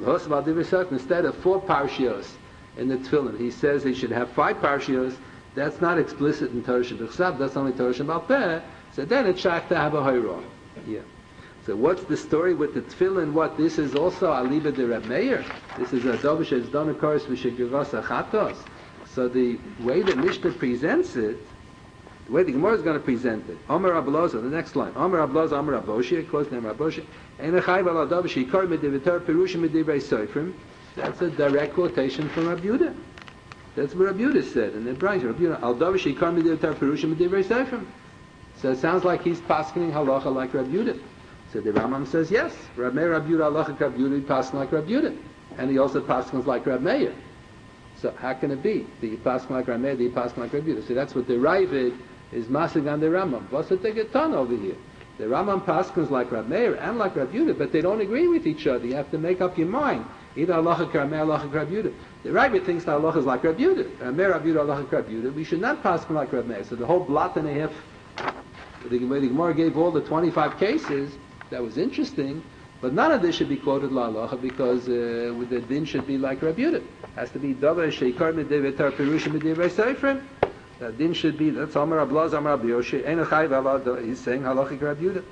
[SPEAKER 1] instead of four parshios in the Tefillin, he says he should have five parshios. That's not explicit in Torah Shebichsav, that's only Torah Shebal Peh. So then it's shach to have a hayroah. Yeah. So what's the story with the Tefillin? What, this is also Aliba de Reb Meir? This is a Dovish, it's done of course, V'shegivas Achatos. So the way the Mishnah presents it, the way the Gemara is going to present it, Omer Abloza, the next line, Omer Abloza, Omer Aboshi, close name Aboshi, Ein Echayv al Adav Shikar Medivitar Perushim Medivrei Seifrim. That's a direct quotation from Rabbi Yehuda. That's what Rabbi Yehuda said in the Brayz. Rabbi Yehuda, Al Dav Shikar Medivitar Perushim Medivrei Seifrim. So it sounds like he's paskening halacha like Rabbi Yehuda. So the Rambam says yes, Rabbi Meir, Rabbi Yehuda, halacha Rabbi Yehuda, he paskening like Rabbi Yehuda, and he also paskens like Rabbi Meir. So how can it be that you pasken like Rabbi Meir, that you pasken like Rabbi Yehuda? So that's what the Ravid is masing on the Rambam. What's the Tegeton over here? The Rambam paskens like Rab Meir and like Rab Yehuda, but they don't agree with each other. You have to make up your mind. Either Allah Rab Meir, Allah Rab Yehuda. The Ravid thinks that Allah is like Rab Yehuda. Rab Meir, Rab Yehuda, Allah Rab Yehuda. We should not pasken like Rab Meir. So the whole blot and a half, the Gemara gave all the twenty-five cases, that was interesting, but none of this should be quoted la Allah because uh, the din should be like Rab Yehuda. It has to be Davar Sheikar Medevetar Perushim Medevrei Seifrim. That din should be, that's Amar Ablaz, Amar Rabbi Yoshi, Ein Echayv Avad, he's saying halachic Rabbi Yehuda.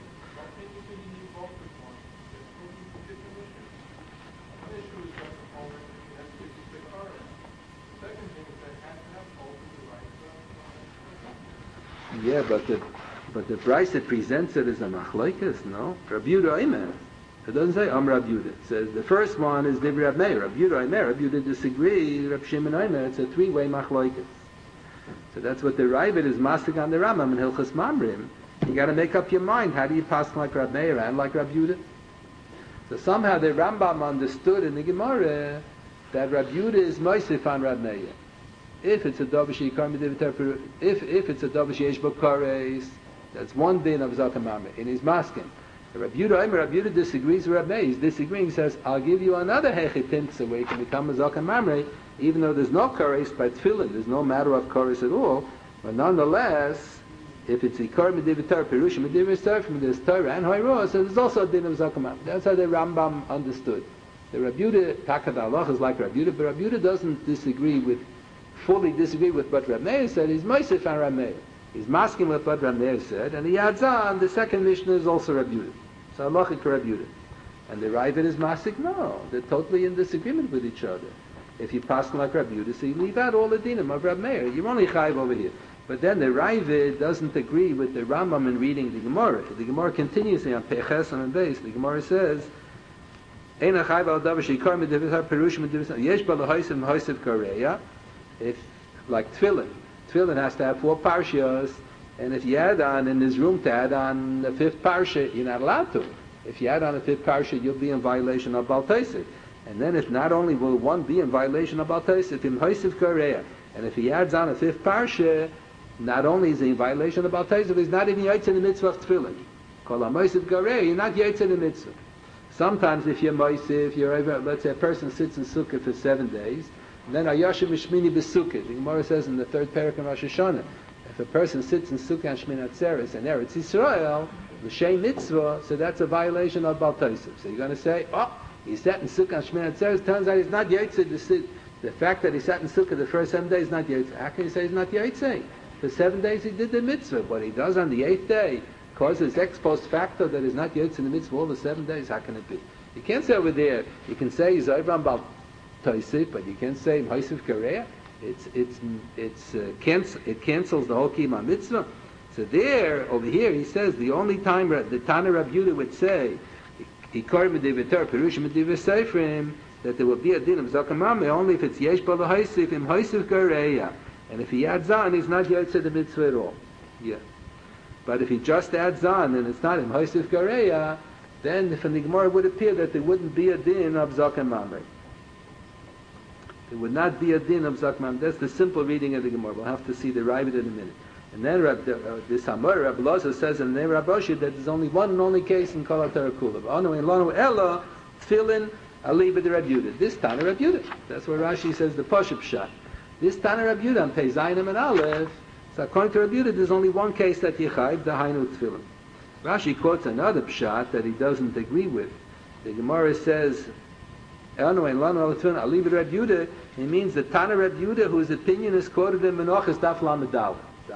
[SPEAKER 1] Yeah, but the but the price that presents it is a machlokes, no? Rabbi Yehuda Eimer. It doesn't say Amar Rabbi Yehuda. It says the first one is Divrei Rabbi Meir. Rabbi Yehuda Eimer. Rabbi Yehuda disagree. Rabbi Shimon Eimer. It's a three-way machlokes. So that's what the Ravid is masig on the Rambam in Hilchas Mamrim. You got to make up your mind. How do you pass like Rabbi Meir and like Rabbi Yehuda? So somehow the Rambam understood in the Gemara that Rabbi Yehuda is moisif on Rabbi Meir. If it's a davish yikar if if it's a davish yesh b'kares, that's one din of Zakam Mamre in his masking. Rabbi Yehuda, Rabbi Yehuda disagrees with Rabbi Meir. He's disagreeing. He says, I'll give you another hechitintza where you can become a Zokan Mamre, even though there's no chorus by tefillin, there's no matter of chorus at all, but nonetheless, if it's Ikar Medivitar, Perushim Medivitar, from there's Torah and Hoyro, so there's also a din of Zokan Mamre. That's how the Rambam understood. The Rabbi Yehuda, Takad Allah is like Rabbi Yehuda, but Rabbi Yehuda doesn't disagree with, fully disagree with what Rabbi Meir said. He's Moisef and Rabbi Meir. He's masking with what Rabbi Meir said, and he adds on, the second Mishnah is also Rabbi Yehuda. So halachic Rabbi Yehuda. And the Ravid is masik? No. They're totally in disagreement with each other. If you pass like Rabbi Yehuda, so you leave out all the dinim of Rabbi Meir. You're only chayiv over here. But then the Ravid doesn't agree with the Rambam in reading the Gemara. The Gemara continues on Peches and Beis. The Gemara says, if like tefillin, tefillin has to have four parshas, and if you add on in this room to add on the fifth parsha, you're not allowed to. If you add on the fifth parsha, you'll be in violation of Baal Tosef. And then if not only will one be in violation of Baal Tosef, in Hoisef Korea, and if he adds on a fifth parsha, not only is he in violation of Baal Tosef, he's not even yaitz in the mitzvah of tefillin. Kol ha-Hoisef Korea, you're not yaitz in the mitzvah. Sometimes if you're Moisef, you're over, let's say a person sits in Sukkah for seven days, and then Ayashim Mishmini B'Sukkah. The Gemara says in the third parak in Rosh Hashanah, if a person sits in Sukkah and Shmin Atzeres and Eretz Yisrael, L'Shei Mitzvah, so that's a violation of Baal Tosef. So you're going to say, oh, he sat in Sukkah and Shmin Atzeres, turns out he's not Yaitze. The, the fact that he sat in Sukkah the first seven days is not Yaitze. How can you say he's not Yaitze? For seven days he did the mitzvah. What he does on the eighth day causes ex post facto that is not Yaitze in the mitzvah all the seven days. How can it be? You can't say over there, you can say he's over on Baal Tosef, but you can't say Hoisef Korea. It's it's it's uh, cancel, it cancels the whole Kiyama mitzvah. So there, over here, he says the only time the Tana Rabbi Yehuda would say Ikar Medivitar Perushim Mediv Seifrim that there will be a din of Zokan Mamre only if it's Yesh Bal Hoisef im Hoisef Korea, and if he adds on, he's not Yaitze the mitzvah at all. Yeah, but if he just adds on and it's not im Hoisef Korea, then from the Gemara it would appear that there wouldn't be a din of Zokan Mamre. There would not be a din of Zakman. That's the simple reading of the Gemara. We'll have to see the Ravid in a minute. And then Rab, uh, this Hamor, Rabbi Loza says in the name of Rabbi Oshi that there's only one and only case in Kol HaTorah Kula. Anu in Lanu Ella, Tfilin, Aliba de Rabbi Yehuda. This Tana Rabbi Yehuda. That's where Rashi says the Poshup shot. This Tana Rabbi Yehuda on Pei Zayinim and Aleph. So according to Rabbi Yehuda, there's only one case that Yechayiv, the Hainu Tfilin. Rashi quotes another pshat that he doesn't agree with. The Gemara says, Anyway, I'll leave it Reb Yehuda. He means the Tana Reb Yehuda, whose opinion is quoted in Menachos Daf Lamed Daled.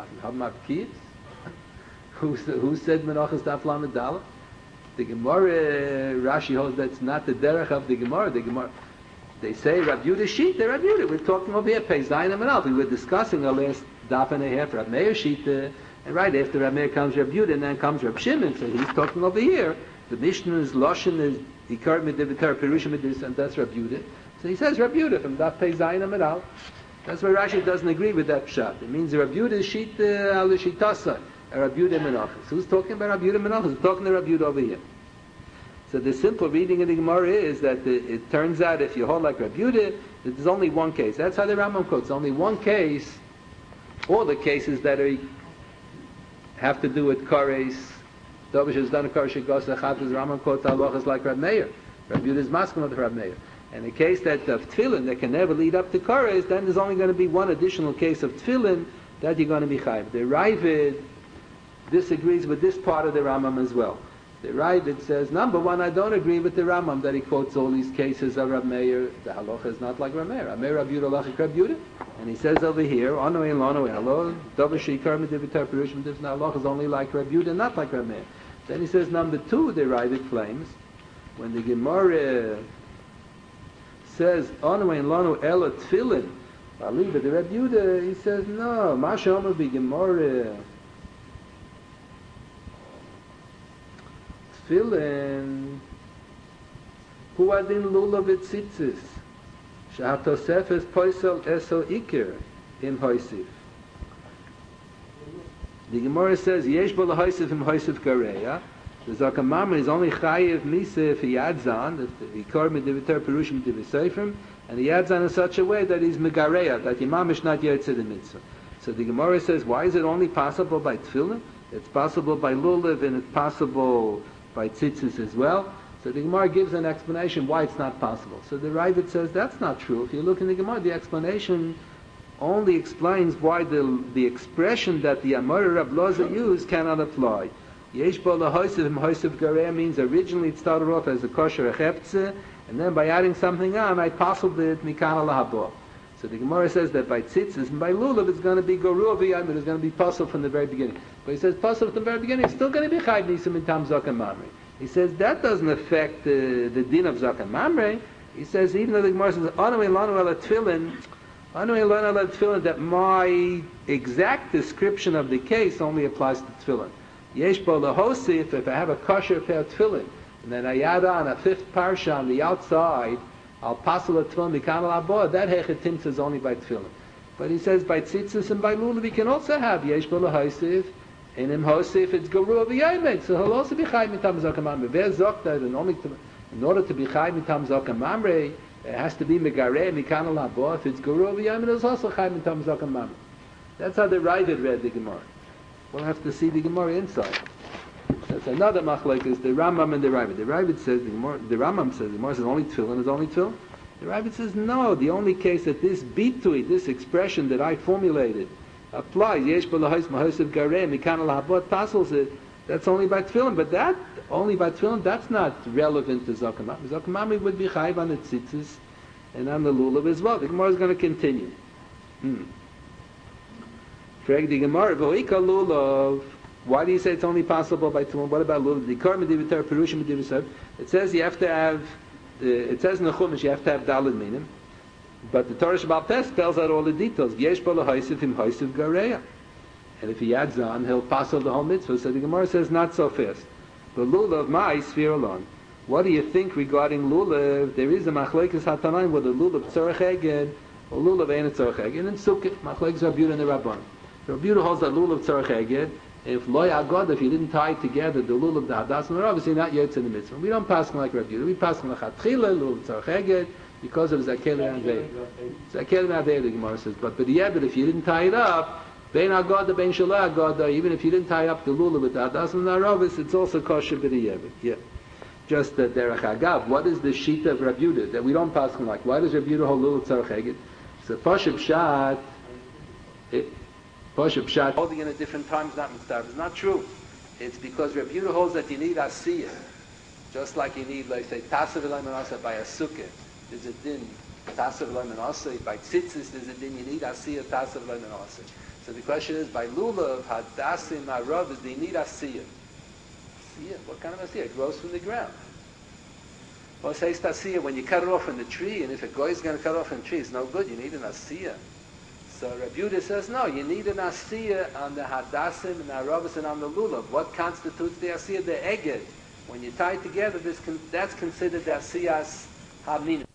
[SPEAKER 1] Who who said Menachos Daf Lamed Daled? The Gemara, Rashi holds that's not the derech of the Gemara. The Gemara, they say Reb Yehuda sheet. They're Reb Yehuda. We're talking over here Pei Zayinim and Alf. We were discussing our last daf and a half Reb Meir sheet, and right after Reb Meir comes Reb Yehuda, and then comes Reb Shimon. So he's talking over here. The Mishnah's Lashon is Ikar Medivitar Perushim Medivis, and that's Reb Yehuda. So he says Reb Yehuda from Daf Pei Zayinim and Al. That's why Rashi doesn't agree with that pshat. It means Reb Yehuda sheet al shitasa, Reb Yehuda Menachos. Who's talking about Reb Yehuda Menachos? Who's talking to Reb Yehuda over here? So the simple reading of the Gemara is that the, it turns out if you hold like Reb Yehuda, that there's only one case. That's how the Rambam quotes. Only one case. All the cases that are have to do with kares. Dovish has done a kares shegos lechat. The Rambam quotes halachas like Reb Meir. Reb Yehuda is masking with Reb Meir. And in the case that of tefillin that can never lead up to kares, then there's only going to be one additional case of tefillin that you're going to be chayiv. The Ravid disagrees with this part of the Rambam as well. The Ravid says, number one, I don't agree with the Rambam that he quotes all these cases of Reb Meir. The halacha is not like Reb Meir. Reb Meir, Reb Yehuda, halacha Reb Yehuda. And he says over here, Ono ein lano elo, dovish shikar medivitar perush mediv. The halacha is only like Reb Yehuda, not like Reb Meir. Then he says, number two, the Ravid claims, when the Gemara says, Ono ein lano elo tefillin, Aliba the Reb Yehuda, he says, no, Masha Omer be Gemara. Tefillin, hu adin lulav etzitzis, shehatosefes poisel eso ikir im hoisif. The Gemara says, yesh bo lehoisif im hoisif gareya. The Zokan Mamre is only chayiv misa if he adds on, if he kor medivitar perushim divisayfim, and he adds on in such a way that he's megareya, that imam is not yetze the mitzvah. So the Gemara says, why is it only possible by tefillin? It's possible by lulav, and it's possible by tzitzis as well. So the Gemara gives an explanation why it's not possible. So the Ravid says that's not true. If you look in the Gemara, the explanation only explains why the the expression that the Amora Rab Loza used cannot apply. Yesh bo lahoisiv hoisiv gareh means originally it started off as a kosher echeptze, and then by adding something on, I possibly it mikana lahabo. So the Gemara says that by tzitzis and by lulav it's going to be gorua v'yayim, but it's going to be possible from the very beginning. But he says possible from the very beginning, it's still going to be chayv nisim in tam zaken mamre. He says that doesn't affect uh, the din of zaken mamre. He says even though the Gemara says anu elanu el tefillin, anu elanu el tefillin, that my exact description of the case only applies to tefillin. Yesh bo lahosif, if I have a kosher pair of tefillin, and then I add on a fifth parsha on the outside, I'll passel a tefillin mikana labo, that hechetim is only by tefillin. But he says by tzitzis and by lulav, we can also have yesh bo lahosif, and in hosif it's gerua v'yaymed, so he'll also be chayv mitam zakam mamre. Ver zok that in order to be chayv mitam zakam mamre, it has to be megareh mikana labo. If it's gerua v'yaymed, it's also chayv mitam zakam mamre. That's how the Ravid read the Gemara. We'll have to see the Gemara inside. That's another machlokes, the Rambam and the Ravid. The Ravid says, the, Gemara, the Rambam says, the Gemara says only tefillin is only tefillin. The Ravid says, no, the only case that this bitui, this expression that I formulated, applies, yesh b'lahos mahosiv gareh, mikana lahabot, pasels it, that's only by tefillin, but that, only by tefillin, that's not relevant to Zakam Mamre. Zakam Mamre would be chayv on the tzitzis and on the lulav as well. The Gemara is going to continue. Hmm. Frag the Gemara, v'oika lulav. Why do you say it's only possible by tefillin? What about lulav? The Kar medivitar perushim medivisar. It says you have to have. Uh, it says in the Chumash you have to have daled minim, but the Torah Shabbal Pes spells out all the details. Yesh bo lahoisiv him hoisiv gareya, and if he adds on, he'll pass the whole mitzvah. So the Gemara says not so fast. The lulav my sphere alone. What do you think regarding lulav? There is a machlekes hatanaim with the lulav tzorech eged or lulav ein tzorech eged, and sukkah machlekes Rabbi Yehuda and the Rabban. Rabbi Yehuda holds that lulav tzorech eged. If lo yagod, if you didn't tie together the lulav, the hadas, and obviously not yetz in the mitzvah. We don't pass like Rabbi Yehuda. We pass like chatchila, lulav tzarech eged, because of zakel and avei. Zakel and avei, the Gemara says. But but yeah, but if you didn't tie it up, bein agod, bein shalai agod, even if you didn't tie up the lulav with the hadas and the aravis, it's also kosher b'diyevet. Yeah. Just the derech agav. What is the shita of Rabbi Yehuda that we don't pass like? Why does Rabbi Yehuda hold lulav tzarech eged? So pashup shat. Pashup Pshat holding in at different times, not mitzvah. It's not true. It's because Rabbi Yehuda holds that you need asiyah, just like you need, like say, tasav v'loy menasa by a sukkah. There's a din tasav v'loy menasa. By tzitzis, there's a din you need asiyah tasav v'loy menasa. So the question is, by lulav hadasim harav, do you need asiyah? Asiyah? What kind of asiyah? It grows from the ground. Well, says asiyah when you cut it off from the tree, and if a guy is going to cut it off from the tree, it's no good. You need an asiyah. So Rabbi Yehuda says, no, you need an asiyah on the hadassim and the aravas and on the lulav. What constitutes the asiyah? The eged. When you tie it together, this con- that's considered the asiyas hamninim.